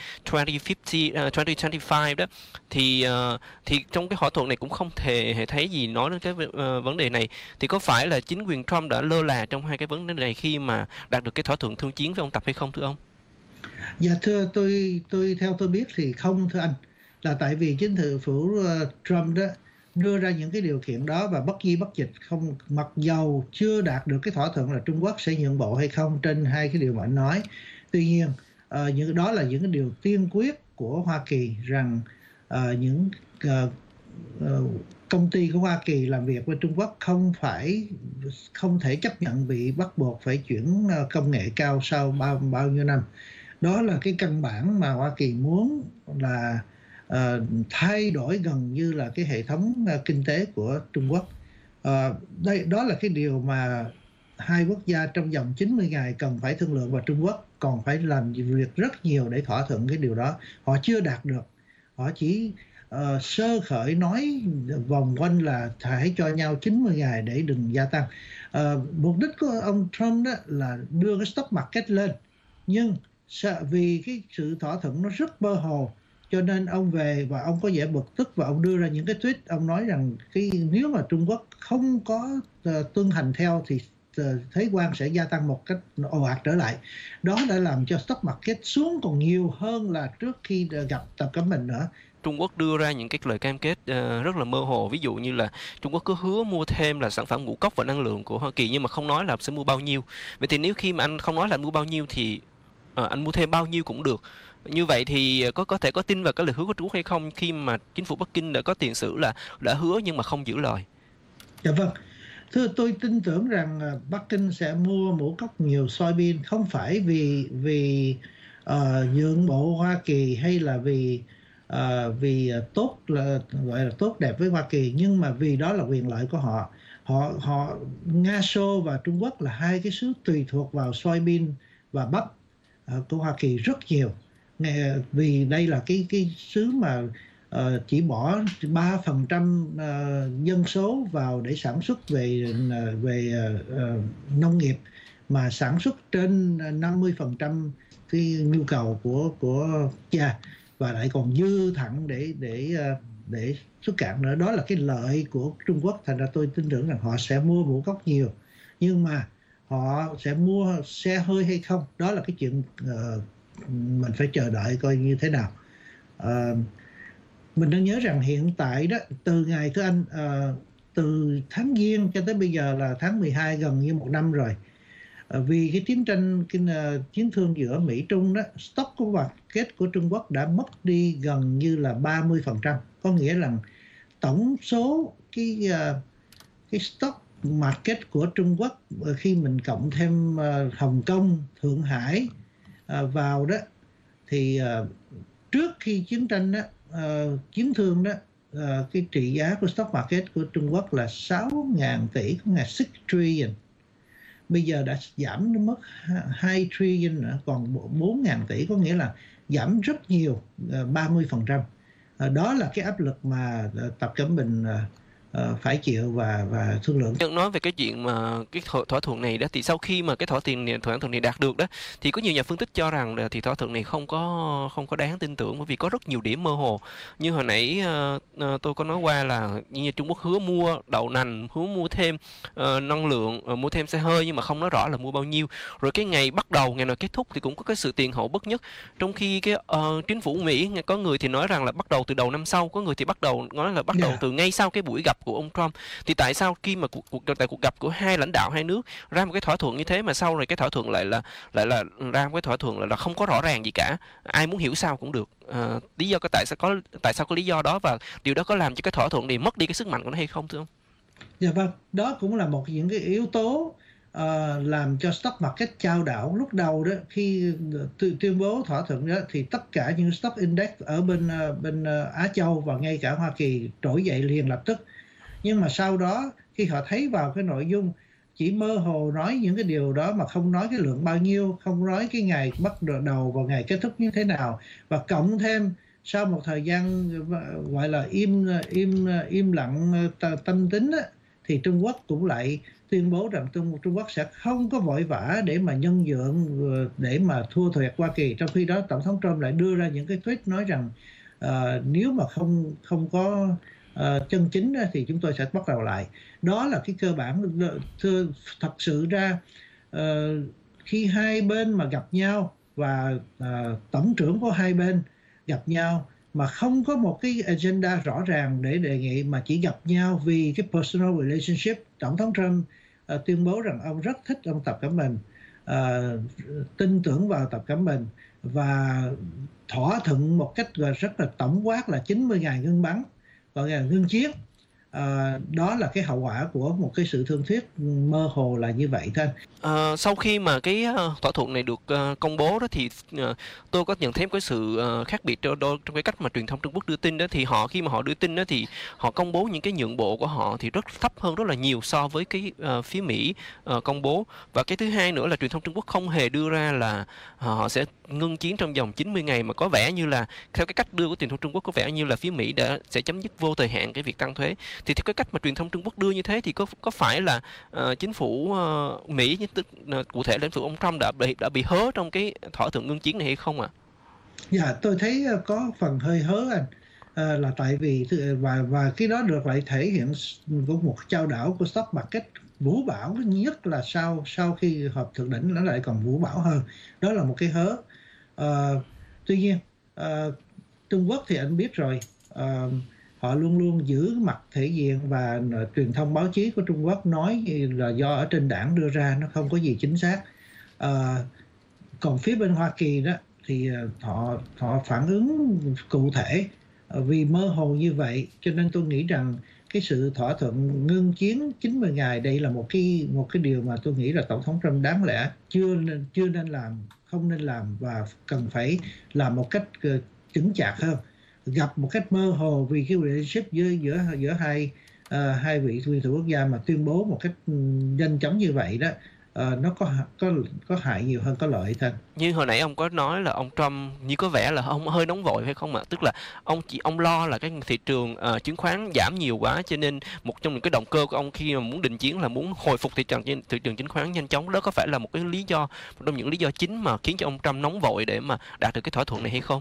2025 đó, thì trong cái thỏa thuận này cũng không thể thấy gì nói đến cái vấn đề này. Thì có phải là chính quyền Trump đã lơ là trong hai cái vấn đề này khi mà đạt được cái thỏa thuận thương chiến với ông Tập hay không thưa ông? Dạ thưa tôi theo tôi biết thì không thưa anh, là tại vì chính phủ Trump đó đưa ra những cái điều kiện đó và bất di bất dịch, không, mặc dầu chưa đạt được cái thỏa thuận là Trung Quốc sẽ nhượng bộ hay không trên hai cái điều mà anh nói. Tuy nhiên những đó là những cái điều tiên quyết của Hoa Kỳ, rằng những công ty của Hoa Kỳ làm việc với Trung Quốc không thể chấp nhận bị bắt buộc phải chuyển công nghệ cao sau bao nhiêu năm. Đó là cái căn bản mà Hoa Kỳ muốn, là thay đổi gần như là cái hệ thống kinh tế của Trung Quốc. Đó là cái điều mà hai quốc gia trong vòng 90 ngày cần phải thương lượng, và Trung Quốc còn phải làm việc rất nhiều để thỏa thuận cái điều đó. Họ chưa đạt được, họ chỉ sơ khởi nói vòng quanh là hãy cho nhau 90 ngày để đừng gia tăng. Mục đích của ông Trump đó là đưa cái stock market lên, nhưng vì cái sự thỏa thuận nó rất mơ hồ, cho nên ông về và ông có vẻ bực tức, và ông đưa ra những cái tweet. Ông nói rằng nếu mà Trung Quốc không có tuân hành theo thì thế quan sẽ gia tăng một cách ồ ạt trở lại. Đó đã làm cho stock market xuống còn nhiều hơn là trước khi gặp Tập Cận Bình nữa. Trung Quốc đưa ra những cái lời cam kết rất là mơ hồ, ví dụ như là Trung Quốc cứ hứa mua thêm là sản phẩm ngũ cốc và năng lượng của Hoa Kỳ, nhưng mà không nói là sẽ mua bao nhiêu. Vậy thì nếu khi mà anh không nói là mua bao nhiêu thì anh mua thêm bao nhiêu cũng được. Như vậy thì có thể có tin vào cái lời hứa của Trung Quốc hay không, khi mà chính phủ Bắc Kinh đã có tiền sử là đã hứa nhưng mà không giữ lời? Dạ vâng. Thưa, tôi tin tưởng rằng Bắc Kinh sẽ mua ngũ cốc nhiều soybean, không phải vì nhượng bộ Hoa Kỳ hay là vì tốt, là gọi là tốt đẹp với Hoa Kỳ, nhưng mà vì đó là quyền lợi của họ. Nga Xô và Trung Quốc là hai cái xứ tùy thuộc vào soybean và bắp của Hoa Kỳ rất nhiều. Vì đây là cái xứ mà chỉ bỏ 3% dân số vào để sản xuất về nông nghiệp, mà sản xuất trên 50% cái nhu cầu của gia, và lại còn dư thẳng để xuất cạn nữa. Đó là cái lợi của Trung Quốc. Thành ra tôi tin tưởng rằng họ sẽ mua ngũ cốc nhiều, nhưng mà họ sẽ mua xe hơi hay không, đó là cái chuyện mình phải chờ đợi coi như thế nào. Mình nên nhớ rằng hiện tại đó, từ ngày thưa anh, từ tháng Giêng cho tới bây giờ là tháng 12, gần như một năm rồi. Vì cái chiến thương giữa Mỹ Trung đó, stock của market của Trung Quốc đã mất đi gần như là 30%. Có nghĩa là tổng số cái stock market của Trung Quốc khi mình cộng thêm Hồng Kông, Thượng Hải vào đó, thì trước khi chiến tranh đó, chiến thương đó, cái trị giá của stock market của Trung Quốc là 6.000 tỷ, có nghĩa 6 trillion. Bây giờ đã giảm đến mất 2 trillion nữa, còn 4.000 tỷ, có nghĩa là giảm rất nhiều, 30%. Đó là cái áp lực mà Tập Cận Bình phải chịu và thương lượng. Nhận nói về cái chuyện mà cái thỏa thuận này đó, thì sau khi mà cái thỏa thuận này đạt được đó, thì có nhiều nhà phân tích cho rằng là thì thỏa thuận này không có đáng tin tưởng, bởi vì có rất nhiều điểm mơ hồ. Như hồi nãy tôi có nói qua là như Trung Quốc hứa mua đậu nành, hứa mua thêm năng lượng, mua thêm xe hơi, nhưng mà không nói rõ là mua bao nhiêu. Rồi cái ngày bắt đầu, ngày nào kết thúc thì cũng có cái sự tiền hậu bất nhất. Trong khi cái chính phủ Mỹ, có người thì nói rằng là bắt đầu từ đầu năm sau, có người thì nói là bắt đầu từ ngay sau cái buổi gặp của ông Trump. Thì tại sao khi mà tại cuộc gặp của hai lãnh đạo hai nước ra một cái thỏa thuận như thế, mà sau này cái thỏa thuận lại là ra một cái thỏa thuận là không có rõ ràng gì cả, ai muốn hiểu sao cũng được. Lý do tại sao có lý do đó, và điều đó có làm cho cái thỏa thuận này mất đi cái sức mạnh của nó hay không, thưa ông? Dạ vâng, đó cũng là một những cái yếu tố làm cho stock market chao đảo. Lúc đầu đó, khi tuyên bố thỏa thuận đó, thì tất cả những stock index ở bên Á Châu và ngay cả Hoa Kỳ trỗi dậy liền lập tức. Nhưng mà sau đó khi họ thấy vào cái nội dung chỉ mơ hồ nói những cái điều đó mà không nói cái lượng bao nhiêu, không nói cái ngày bắt đầu và ngày kết thúc như thế nào, và cộng thêm sau một thời gian gọi là im lặng tâm tính á, thì Trung Quốc cũng lại tuyên bố rằng Trung Quốc sẽ không có vội vã để mà nhân nhượng, để mà thua thiệt Hoa Kỳ. Trong khi đó Tổng thống Trump lại đưa ra những cái tweet nói rằng nếu mà không có chân chính thì chúng tôi sẽ bắt đầu lại. Đó là cái cơ bản. Thật sự ra khi hai bên mà gặp nhau và tổng trưởng của hai bên gặp nhau mà không có một cái agenda rõ ràng để đề nghị, mà chỉ gặp nhau vì cái personal relationship. Tổng thống Trump tuyên bố rằng ông rất thích ông Tập Cận Bình, tin tưởng vào Tập Cận Bình, và thỏa thuận một cách rất là tổng quát là 90 ngày ngưng bắn và ngưng chiến. Đó là cái hậu quả của một cái sự thương thuyết mơ hồ là như vậy thôi. Sau khi mà cái thỏa thuận này được công bố đó, thì tôi có nhận thấy cái sự khác biệt trong cái cách mà truyền thông Trung Quốc đưa tin đó. Thì khi mà họ đưa tin đó, thì họ công bố những cái nhượng bộ của họ thì rất thấp hơn rất là nhiều so với cái phía Mỹ công bố. Và cái thứ hai nữa là truyền thông Trung Quốc không hề đưa ra là họ sẽ ngưng chiến trong vòng 90 ngày, mà có vẻ như là theo cái cách đưa của truyền thông Trung Quốc, có vẻ như là phía Mỹ sẽ chấm dứt vô thời hạn cái việc tăng thuế. Thì theo cái cách mà truyền thông Trung Quốc đưa như thế thì có phải là chính phủ Mỹ, cụ thể là chính phủ ông Trump đã bị hớ trong cái thỏa thuận ngưng chiến này hay không ạ? Dạ, tôi thấy có phần hơi hớ anh. Là tại vì và cái đó được lại thể hiện của một trao đảo của stock market vũ bão, nhất là sau khi họp thượng đỉnh nó lại còn vũ bão hơn. Đó là một cái hớ. Tuy nhiên Trung Quốc thì anh biết rồi, họ luôn luôn giữ mặt thể diện, và truyền thông báo chí của Trung Quốc nói là do ở trên đảng đưa ra, nó không có gì chính xác. Còn phía bên Hoa Kỳ đó thì họ phản ứng cụ thể vì mơ hồ như vậy, cho nên tôi nghĩ rằng cái sự thỏa thuận ngưng chiến 90 ngày đây là một cái điều mà tôi nghĩ là Tổng thống Trump đáng lẽ chưa nên làm, không nên làm, và cần phải làm một cách chững chạc hơn. Gặp một cách mơ hồ vì cái relationship giữa hai vị nguyên thủ quốc gia mà tuyên bố một cách nhanh chóng như vậy đó, nó có hại nhiều hơn có lợi thôi. Như hồi nãy ông có nói là ông Trump như có vẻ là ông hơi nóng vội phải không ạ? Tức là ông lo là cái thị trường chứng khoán giảm nhiều quá, cho nên một trong những cái động cơ của ông khi mà muốn đình chiến là muốn hồi phục thị trường chứng khoán nhanh chóng. Đó có phải là một trong những lý do chính mà khiến cho ông Trump nóng vội để mà đạt được cái thỏa thuận này hay không?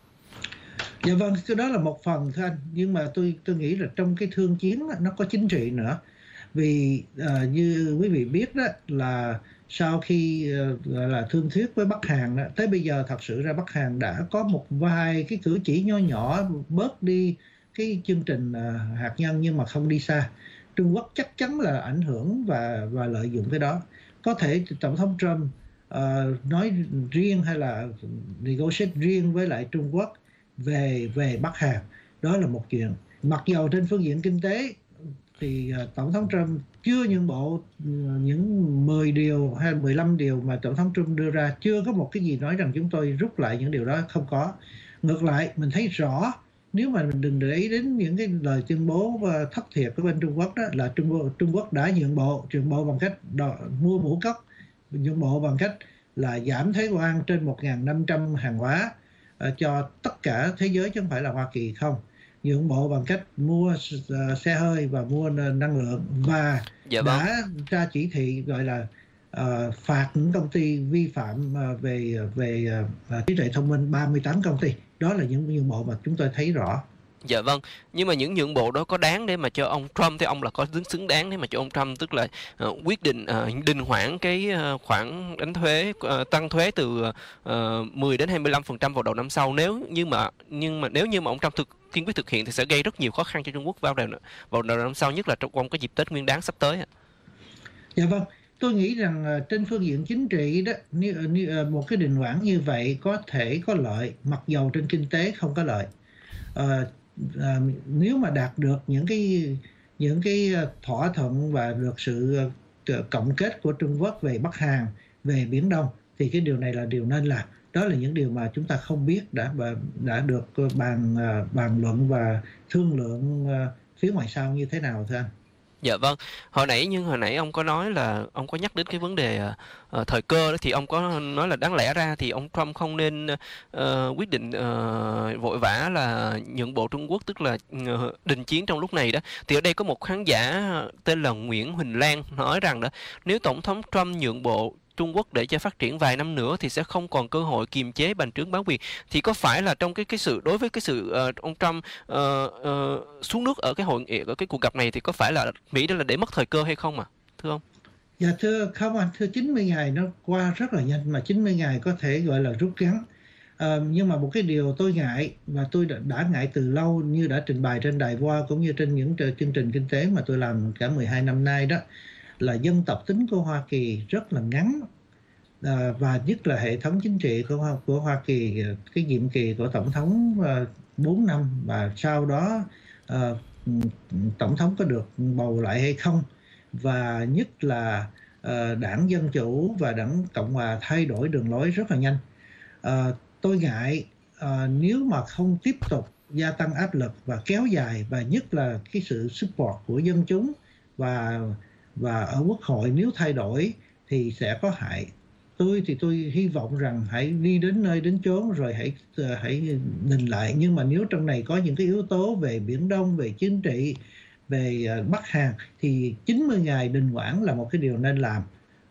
Dạ vâng, cái đó là một phần thôi anh. Nhưng mà tôi nghĩ là trong cái thương chiến nó có chính trị nữa. Vì như quý vị biết đó, là sau khi là thương thuyết với Bắc Hàn đó, tới bây giờ thật sự ra Bắc Hàn đã có một vài cái cử chỉ nho nhỏ bớt đi cái chương trình hạt nhân, nhưng mà không đi xa. Trung Quốc chắc chắn là ảnh hưởng và lợi dụng cái đó. Có thể Tổng thống Trump nói riêng hay là negotiate riêng với lại Trung Quốc về Bắc Hàn, đó là một chuyện. Mặc dầu trên phương diện kinh tế thì Tổng thống Trump chưa nhượng bộ những 10 điều hay 15 điều mà Tổng thống Trump đưa ra, chưa có một cái gì nói rằng chúng tôi rút lại những điều đó, không có. Ngược lại, mình thấy rõ, nếu mà mình đừng để ý đến những cái lời tuyên bố thất thiệt của bên Trung Quốc đó, là Trung Quốc đã nhượng bộ bằng cách mua ngũ cốc, nhượng bộ bằng cách là giảm thuế quan trên 1.500 hàng hóa cho tất cả thế giới chứ không phải là Hoa Kỳ không. nhượng bộ bằng cách mua xe hơi và mua năng lượng, và đã ra chỉ thị gọi là phạt những công ty vi phạm về trí tuệ thông minh 38 công ty. Đó là những nhượng bộ mà chúng tôi thấy rõ. Dạ vâng, nhưng mà những nhượng bộ đó có đáng để mà cho ông Trump, theo ông là có xứng đáng để mà cho ông Trump tức là quyết định đình hoãn cái khoản đánh thuế, tăng thuế từ 10 đến 25% vào đầu năm sau, nhưng mà nếu như mà ông Trump kiên quyết thực hiện thì sẽ gây rất nhiều khó khăn cho Trung Quốc vào đầu năm sau, nhất là trong cái dịp Tết Nguyên đán sắp tới ạ. Dạ vâng, tôi nghĩ rằng trên phương diện chính trị đó, một cái đình hoãn như vậy có thể có lợi, mặc dầu trên kinh tế không có lợi. Nếu mà đạt được những cái thỏa thuận và được sự cộng kết của Trung Quốc về Bắc Hàn, về Biển Đông, thì cái điều này là điều nên làm. Đó là những điều mà chúng ta không biết đã được bàn luận và thương lượng phía ngoại giao như thế nào thưa anh? Dạ vâng, hồi nãy ông có nói là ông có nhắc đến cái vấn đề thời cơ đó, thì ông có nói là đáng lẽ ra thì ông Trump không nên quyết định vội vã là nhượng bộ Trung Quốc, tức là đình chiến trong lúc này đó. Thì ở đây có một khán giả tên là Nguyễn Huỳnh Lan nói rằng đó, nếu Tổng thống Trump nhượng bộ Trung Quốc để cho phát triển vài năm nữa thì sẽ không còn cơ hội kiềm chế bành trướng bá quyền. Thì có phải là trong đối với cái sự ông Trump xuống nước ở cái cuộc gặp này thì có phải là Mỹ đó là để mất thời cơ hay không thưa ông? Dạ thưa không anh, thưa 90 ngày nó qua rất là nhanh, mà 90 ngày có thể gọi là rút ngắn. Nhưng mà một cái điều tôi ngại, và tôi đã ngại từ lâu, như đã trình bày trên đài VOA cũng như trên những chương trình kinh tế mà tôi làm cả 12 năm nay đó, là dân tộc tính của Hoa Kỳ rất là ngắn, và nhất là hệ thống chính trị của Hoa Kỳ, cái nhiệm kỳ của tổng thống 4 năm và sau đó tổng thống có được bầu lại hay không, và nhất là đảng Dân Chủ và đảng Cộng Hòa thay đổi đường lối rất là nhanh. Tôi ngại nếu mà không tiếp tục gia tăng áp lực và kéo dài, và nhất là cái sự support của dân chúng và ở Quốc hội nếu thay đổi thì sẽ có hại. Tôi hy vọng rằng hãy đi đến nơi đến chốn rồi hãy nhìn lại. Nhưng mà nếu trong này có những cái yếu tố về Biển Đông, về chính trị, về Bắc Hàn thì 90 ngày đình hoãn là một cái điều nên làm.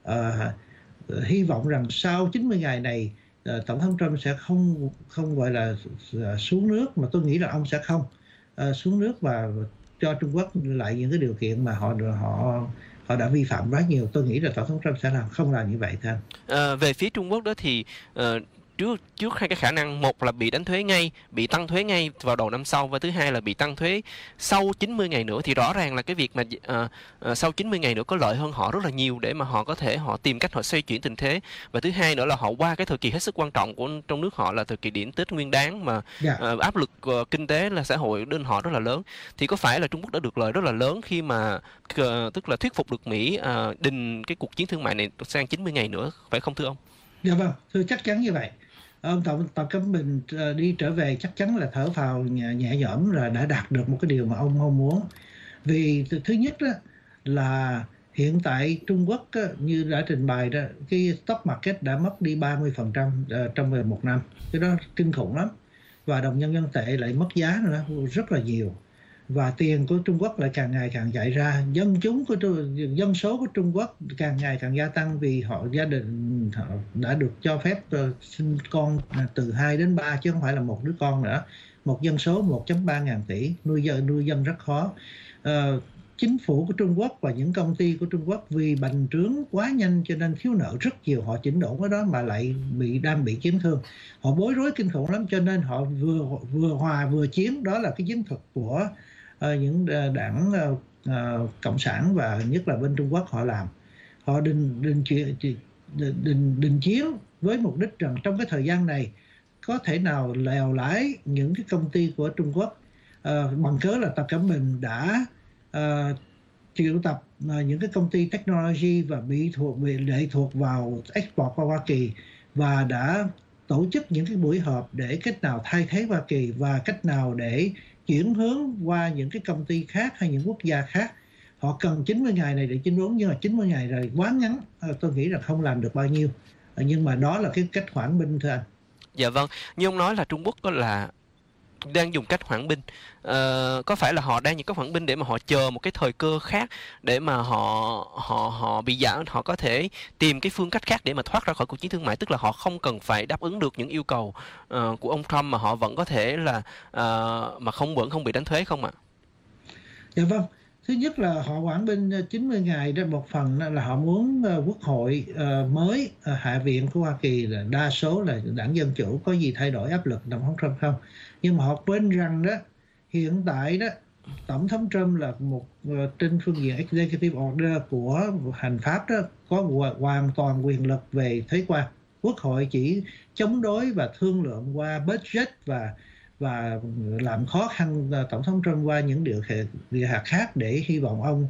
Hy vọng rằng sau 90 ngày này Tổng thống Trump sẽ không gọi là xuống nước, mà tôi nghĩ là ông sẽ không xuống nước và cho Trung Quốc lại những cái điều kiện mà họ đã vi phạm quá nhiều. Tôi nghĩ là Tổng thống Trump sẽ không làm như vậy thôi. Về phía Trung Quốc đó thì trước hai cái khả năng, một là bị tăng thuế ngay vào đầu năm sau, và thứ hai là bị tăng thuế sau 90 ngày nữa, thì rõ ràng là cái việc mà sau 90 ngày nữa có lợi hơn họ rất là nhiều để mà họ có thể tìm cách họ xoay chuyển tình thế. Và thứ hai nữa là họ qua cái thời kỳ hết sức quan trọng của trong nước họ là thời kỳ điểm Tết Nguyên đán mà áp lực kinh tế là xã hội đến họ rất là lớn. Thì có phải là Trung Quốc đã được lợi rất là lớn khi mà tức là thuyết phục được Mỹ đình cái cuộc chiến thương mại này sang 90 ngày nữa, phải không thưa ông? Dạ vâng, thưa chắc chắn như vậy. Ông Tập Cận Bình đi trở về chắc chắn là thở phào nhẹ nhõm, là đã đạt được một cái điều mà ông mong muốn. Vì thứ nhất đó là hiện tại Trung Quốc như đã trình bày đó, cái stock market đã mất đi 30% trong vòng 1 năm. Cái đó kinh khủng lắm. Và đồng nhân dân tệ lại mất giá nữa rất là nhiều. Và tiền của Trung Quốc lại càng ngày càng chạy ra. Dân số của Trung Quốc càng ngày càng gia tăng vì gia đình họ đã được cho phép sinh con từ 2 đến 3 chứ không phải là một đứa con nữa. Một dân số 1.3 ngàn tỷ, nuôi dân rất khó. Chính phủ của Trung Quốc và những công ty của Trung Quốc vì bành trướng quá nhanh cho nên thiếu nợ rất nhiều, họ chỉnh đốn cái đó mà lại đang bị chấn thương. Họ bối rối kinh khủng lắm, cho nên họ vừa hòa vừa chiến. Đó là cái chiến thuật của những đảng cộng sản và nhất là bên Trung Quốc họ làm. Họ đình chiến với mục đích rằng trong cái thời gian này có thể nào lèo lái những cái công ty của Trung Quốc, bằng cớ là Tập Cận Bình đã triệu tập những cái công ty technology và bị lệ thuộc vào export qua Hoa Kỳ, và đã tổ chức những cái buổi họp để cách nào thay thế Hoa Kỳ và cách nào để chuyển hướng qua những cái công ty khác hay những quốc gia khác. Họ cần 90 ngày này để chỉnh đốn, nhưng mà 90 ngày rồi quá ngắn, tôi nghĩ là không làm được bao nhiêu. Nhưng mà đó là cái cách hoãn binh thưa anh. Dạ vâng, như ông nói là Trung Quốc có là đang dùng cách hoãn binh. Có phải là họ đang dùng cách hoãn binh để mà họ chờ một cái thời cơ khác để mà họ bị giảm, họ có thể tìm cái phương cách khác để mà thoát ra khỏi cuộc chiến thương mại, tức là họ không cần phải đáp ứng được những yêu cầu của ông Trump mà họ vẫn có thể là mà vẫn không bị đánh thuế không ạ? Dạ vâng. Thứ nhất là họ hoãn binh 90 ngày đó, một phần là họ muốn quốc hội mới, Hạ viện của Hoa Kỳ là đa số là đảng Dân Chủ, có gì thay đổi áp lực Tổng thống Trump không. Nhưng mà họ quên rằng đó, hiện tại đó, Tổng thống Trump là một trên phương diện Executive Order của hành pháp đó, có hoàn toàn quyền lực về thuế quan. Quốc hội chỉ chống đối và thương lượng qua budget và làm khó khăn Tổng thống Trump qua những điều hạt khác để hy vọng ông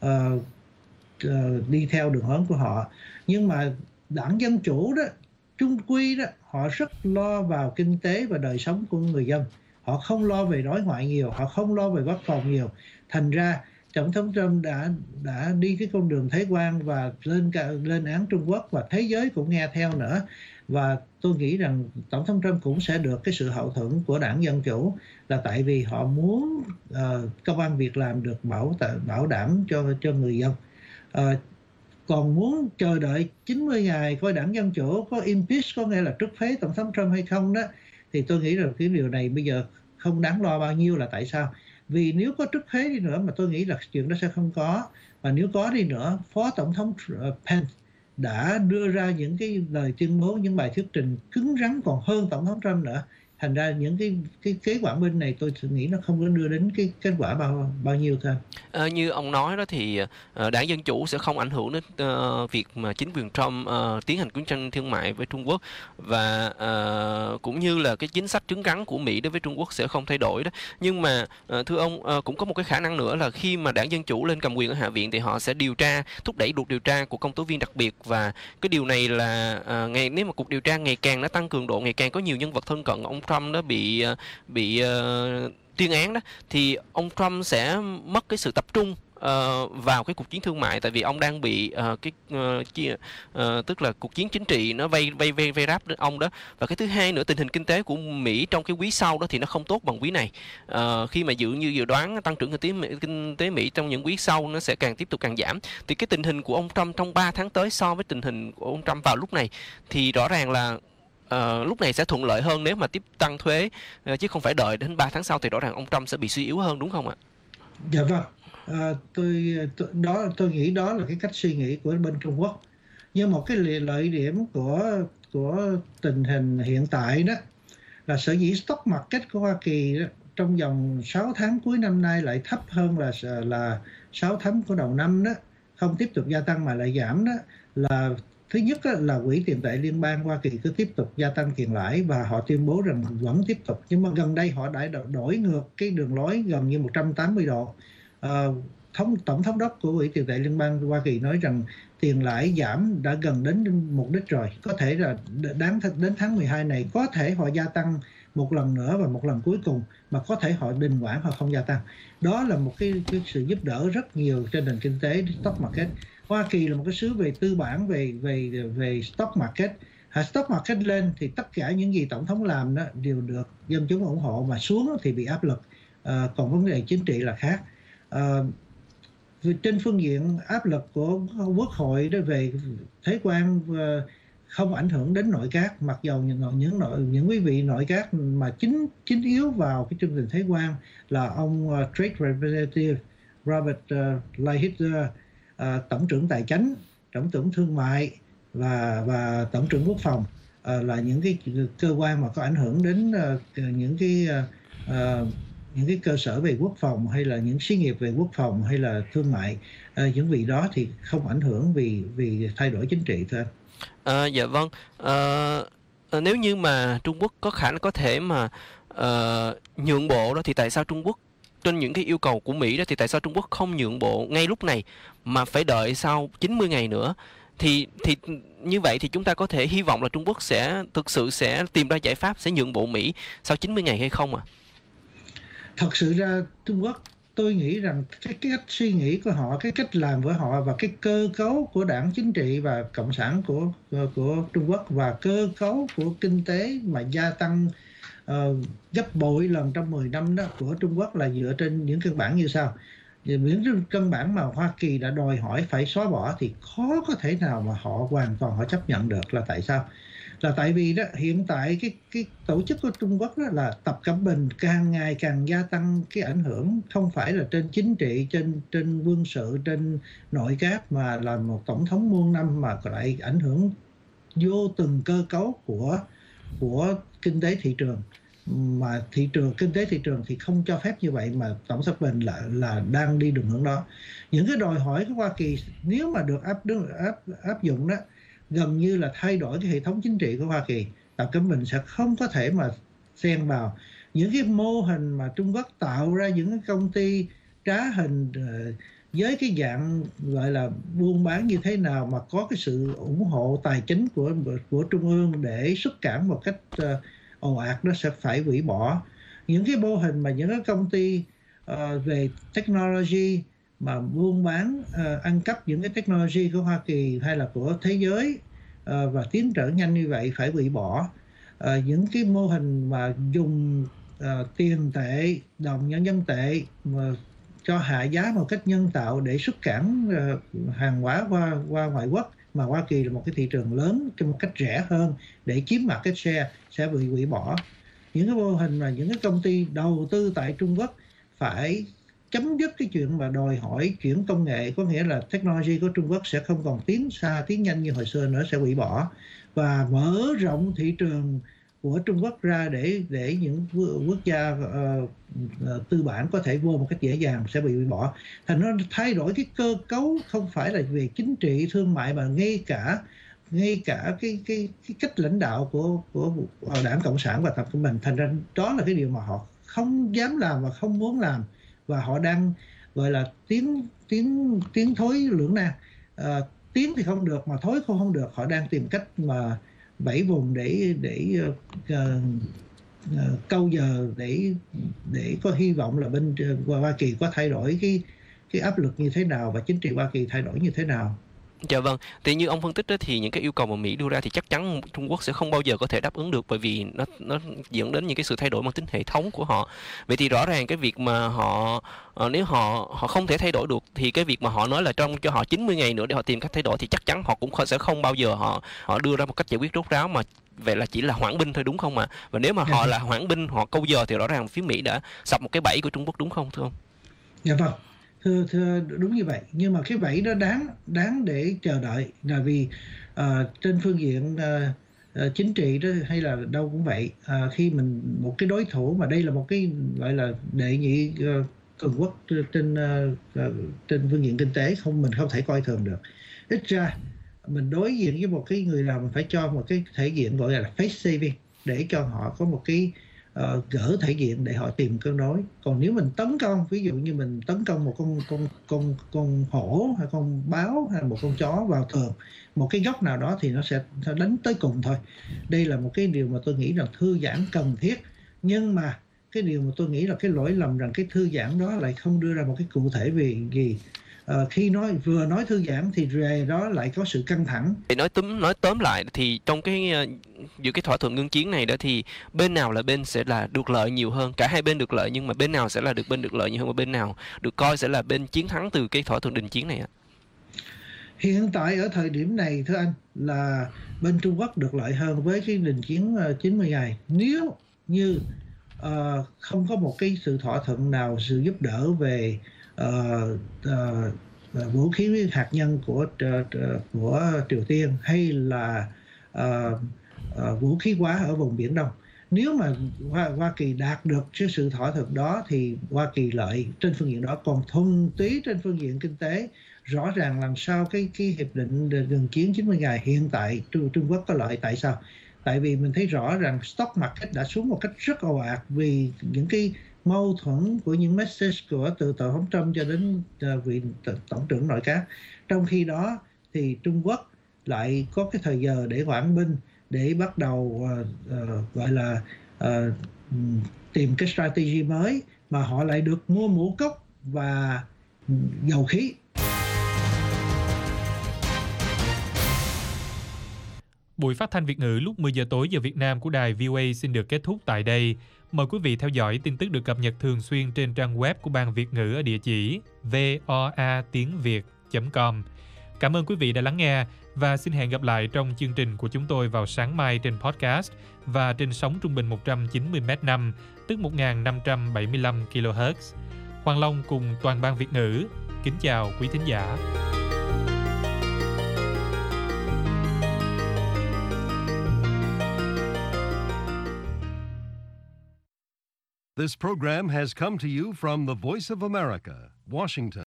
đi theo đường hướng của họ. Nhưng mà đảng Dân Chủ đó, trung quy đó, họ rất lo vào kinh tế và đời sống của người dân. Họ không lo về đối ngoại nhiều, họ không lo về quốc phòng nhiều. Thành ra Tổng thống Trump đã đi cái con đường thuế quan và lên án Trung Quốc, và thế giới cũng nghe theo nữa. Và tôi nghĩ rằng Tổng thống Trump cũng sẽ được cái sự hậu thuẫn của đảng Dân Chủ, là tại vì họ muốn công ăn việc làm được bảo đảm cho người dân. Còn muốn chờ đợi 90 ngày coi đảng Dân Chủ có impeach, có nghĩa là trút phế Tổng thống Trump hay không đó, thì tôi nghĩ rằng cái điều này bây giờ không đáng lo bao nhiêu. Là tại sao? Vì nếu có trút phế đi nữa, mà tôi nghĩ là chuyện đó sẽ không có, và nếu có đi nữa, Phó Tổng thống Pence đã đưa ra những cái lời tuyên bố, những bài thuyết trình cứng rắn còn hơn Tổng thống Trump nữa. Thành ra những cái kế hoãn binh này tôi nghĩ nó không có đưa đến cái kết quả bao nhiêu thôi. Như ông nói đó thì đảng Dân Chủ sẽ không ảnh hưởng đến việc mà chính quyền Trump tiến hành chiến tranh thương mại với Trung Quốc, và cũng như là cái chính sách cứng rắn của Mỹ đối với Trung Quốc sẽ không thay đổi đó. Nhưng mà thưa ông, cũng có một cái khả năng nữa là khi mà đảng Dân Chủ lên cầm quyền ở Hạ viện thì họ sẽ thúc đẩy cuộc điều tra của công tố viên đặc biệt, và cái điều này là nếu mà cuộc điều tra ngày càng nó tăng cường độ, ngày càng có nhiều nhân vật thân cận ông Trump đó bị tuyên án đó, thì ông Trump sẽ mất cái sự tập trung vào cái cuộc chiến thương mại, tại vì ông đang bị tức là cuộc chiến chính trị nó vây ráp ông đó. Và cái thứ hai nữa, tình hình kinh tế của Mỹ trong cái quý sau đó thì nó không tốt bằng quý này. Khi mà dự đoán tăng trưởng kinh tế Mỹ trong những quý sau nó sẽ tiếp tục càng giảm, thì cái tình hình của ông Trump trong 3 tháng tới so với tình hình của ông Trump vào lúc này thì rõ ràng là lúc này sẽ thuận lợi hơn nếu mà tiếp tăng thuế, chứ không phải đợi đến 3 tháng sau thì rõ ràng ông Trump sẽ bị suy yếu hơn, đúng không ạ? Dạ vâng. Tôi nghĩ đó là cái cách suy nghĩ của bên Trung Quốc. Nhưng một cái lợi điểm của tình hình hiện tại đó là sở dĩ stock market của Hoa Kỳ đó, trong vòng 6 tháng cuối năm nay lại thấp hơn là 6 tháng của đầu năm đó, không tiếp tục gia tăng mà lại giảm đó, là thứ nhất là Quỹ tiền tệ liên bang Hoa Kỳ cứ tiếp tục gia tăng tiền lãi và họ tuyên bố rằng vẫn tiếp tục. Nhưng mà gần đây họ đã đổi ngược cái đường lối gần như 180 độ. Tổng thống đốc của Quỹ tiền tệ liên bang Hoa Kỳ nói rằng tiền lãi giảm đã gần đến mục đích rồi. Có thể là đến tháng 12 này có thể họ gia tăng một lần nữa và một lần cuối cùng, mà có thể họ đình hoãn hoặc không gia tăng. Đó là một cái sự giúp đỡ rất nhiều trên nền kinh tế stock market. Hoa Kỳ là một cái xứ về tư bản, về stock market. Stock market lên thì tất cả những gì tổng thống làm đó đều được dân chúng ủng hộ, mà xuống thì bị áp lực. Còn vấn đề chính trị là khác. Trên phương diện áp lực của Quốc hội đó về thuế quan không ảnh hưởng đến nội các, mặc dầu những quý vị nội các mà chính yếu vào cái chương trình thuế quan là ông Trade Representative Robert Lighthizer, Tổng trưởng Tài chính, Tổng trưởng Thương mại và Tổng trưởng Quốc phòng, là những cái cơ quan mà có ảnh hưởng đến những cái cơ sở về quốc phòng hay là những xí nghiệp về quốc phòng hay là thương mại. Những vị đó thì không ảnh hưởng vì thay đổi chính trị thôi. Dạ vâng. Nếu như mà Trung Quốc có thể mà nhượng bộ đó, thì tại sao Trung Quốc trên những cái yêu cầu của Mỹ đó, thì tại sao Trung Quốc không nhượng bộ ngay lúc này mà phải đợi sau 90 ngày nữa? Thì như vậy thì chúng ta có thể hy vọng là Trung Quốc sẽ thực sự sẽ tìm ra giải pháp sẽ nhượng bộ Mỹ sau 90 ngày hay không ạ? Thật sự ra Trung Quốc, tôi nghĩ rằng cái cách suy nghĩ của họ, cái cách làm của họ và cái cơ cấu của đảng chính trị và cộng sản của Trung Quốc và cơ cấu của kinh tế mà gia tăng gấp bội lần trong 10 năm đó của Trung Quốc là dựa trên những căn bản như sau. Những căn bản mà Hoa Kỳ đã đòi hỏi phải xóa bỏ thì khó có thể nào mà họ hoàn toàn họ chấp nhận được. Là tại sao? Là tại vì đó hiện tại cái tổ chức của Trung Quốc đó là Tập Cận Bình càng ngày càng gia tăng cái ảnh hưởng, không phải là trên chính trị, trên quân sự, trên nội các, mà là một tổng thống muôn năm mà lại ảnh hưởng vô từng cơ cấu của kinh tế thị trường. Mà kinh tế thị trường thì không cho phép như vậy, mà Tổng thống Bình là đang đi đường hướng đó. Những cái đòi hỏi của Hoa Kỳ nếu mà được áp dụng đó, gần như là thay đổi cái hệ thống chính trị của Hoa Kỳ. Tập Cận Bình sẽ không có thể mà xen vào những cái mô hình mà Trung Quốc tạo ra, những cái công ty trá hình với cái dạng gọi là buôn bán như thế nào mà có cái sự ủng hộ tài chính của Trung ương để xuất cảng một cách ồ ạt, nó sẽ phải hủy bỏ. Những cái mô hình mà những cái công ty về technology mà buôn bán ăn cắp những cái technology của Hoa Kỳ hay là của thế giới và tiến triển nhanh như vậy phải hủy bỏ. Những cái mô hình mà dùng tiền tệ, đồng nhân dân tệ mà cho hạ giá một cách nhân tạo để xuất cảng hàng hóa qua ngoại quốc, mà Hoa Kỳ là một cái thị trường lớn một cách rẻ hơn để chiếm market share, sẽ bị hủy bỏ. Những cái mô hình mà những cái công ty đầu tư tại Trung Quốc phải chấm dứt cái chuyện mà đòi hỏi chuyển công nghệ, có nghĩa là technology của Trung Quốc sẽ không còn tiến xa, tiến nhanh như hồi xưa nữa, sẽ hủy bỏ, và mở rộng thị trường của Trung Quốc ra để những quốc gia tư bản có thể vô một cách dễ dàng, sẽ bị hủy bỏ. Thành nó thay đổi cái cơ cấu, không phải là về chính trị thương mại, mà ngay cả cái cách lãnh đạo của Đảng Cộng sản và Tập Cận Bình. Thành ra đó là cái điều mà họ không dám làm và không muốn làm, và họ đang gọi là tiến thối lưỡng nan. Tiến thì không được mà thối cũng không được. Họ đang tìm cách mà bẫy vùng để câu giờ để có hy vọng là bên Hoa Kỳ có thay đổi cái áp lực như thế nào và chính trị Hoa Kỳ thay đổi như thế nào. Dạ vâng, thì như ông phân tích đó, thì những cái yêu cầu mà Mỹ đưa ra thì chắc chắn Trung Quốc sẽ không bao giờ có thể đáp ứng được, bởi vì nó dẫn đến những cái sự thay đổi mang tính hệ thống của họ. Vậy thì rõ ràng cái việc mà nếu họ không thể thay đổi được, thì cái việc mà họ nói là cho họ 90 ngày nữa để họ tìm cách thay đổi, thì chắc chắn họ cũng sẽ không bao giờ họ đưa ra một cách giải quyết rốt ráo, mà vậy là chỉ là hoãn binh thôi, đúng không ạ? Và nếu mà họ là hoãn binh, họ câu giờ, thì rõ ràng phía Mỹ đã sập một cái bẫy của Trung Quốc, đúng không thưa ông? Dạ vâng. Thưa đúng như vậy, nhưng mà cái bẫy đó đáng để chờ đợi, là vì trên phương diện chính trị đó hay là đâu cũng vậy, khi mình một cái đối thủ mà đây là một cái gọi là đệ nhị cường quốc trên phương diện kinh tế, mình không thể coi thường được. Ít ra mình đối diện với một cái người nào mình phải cho một cái thể diện gọi là face saving, để cho họ có một cái gỡ thể diện để họ tìm cân đối. Còn nếu mình tấn công, ví dụ như mình tấn công một con hổ hay con báo hay một con chó vào tường một cái góc nào đó, thì nó sẽ đánh tới cùng thôi. Đây là một cái điều mà tôi nghĩ là thư giãn cần thiết, nhưng mà cái điều mà tôi nghĩ là cái lỗi lầm rằng cái thư giãn đó lại không đưa ra một cái cụ thể về gì. Khi vừa nói thư giãn thì về đó lại có sự căng thẳng. Để nói tóm lại thì trong giữa cái thỏa thuận ngưng chiến này đó, thì bên nào là bên sẽ là được lợi nhiều hơn? Cả hai bên được lợi, nhưng mà bên nào sẽ là bên được lợi nhiều hơn, và bên nào được coi sẽ là bên chiến thắng từ cái thỏa thuận đình chiến này ạ? Hiện tại ở thời điểm này thưa anh, là bên Trung Quốc được lợi hơn với cái đình chiến 90 ngày. Nếu như không có một cái sự thỏa thuận nào, sự giúp đỡ về vũ khí hạt nhân của Triều Tiên, hay là vũ khí hóa ở vùng Biển Đông, nếu mà Hoa Kỳ đạt được cái sự thỏa thuận đó thì Hoa Kỳ lợi trên phương diện đó. Còn thuần túy trên phương diện kinh tế, rõ ràng làm sao cái hiệp định ngừng chiến 90 ngày hiện tại Trung Quốc có lợi. Tại sao? Tại vì mình thấy rõ rằng stock market đã xuống một cách rất ồ ạt vì những cái mâu thuẫn của những message từ Tổng thống Trump cho đến vị Tổng trưởng nội các. Trong khi đó thì Trung Quốc lại có cái thời giờ để hoãn binh, để bắt đầu gọi là tìm cái strategy mới, mà họ lại được mua ngũ cốc và dầu khí. Buổi phát thanh Việt ngữ lúc 10 giờ tối giờ Việt Nam của đài VOA xin được kết thúc tại đây. Mời quý vị theo dõi tin tức được cập nhật thường xuyên trên trang web của Ban Việt ngữ ở địa chỉ voatiengviet.com. Cảm ơn quý vị đã lắng nghe và xin hẹn gặp lại trong chương trình của chúng tôi vào sáng mai trên podcast và trên sóng trung bình 190 m5, tức 1.575 kHz. Hoàng Long cùng toàn ban Việt ngữ kính chào quý thính giả. This program has come to you from the Voice of America, Washington.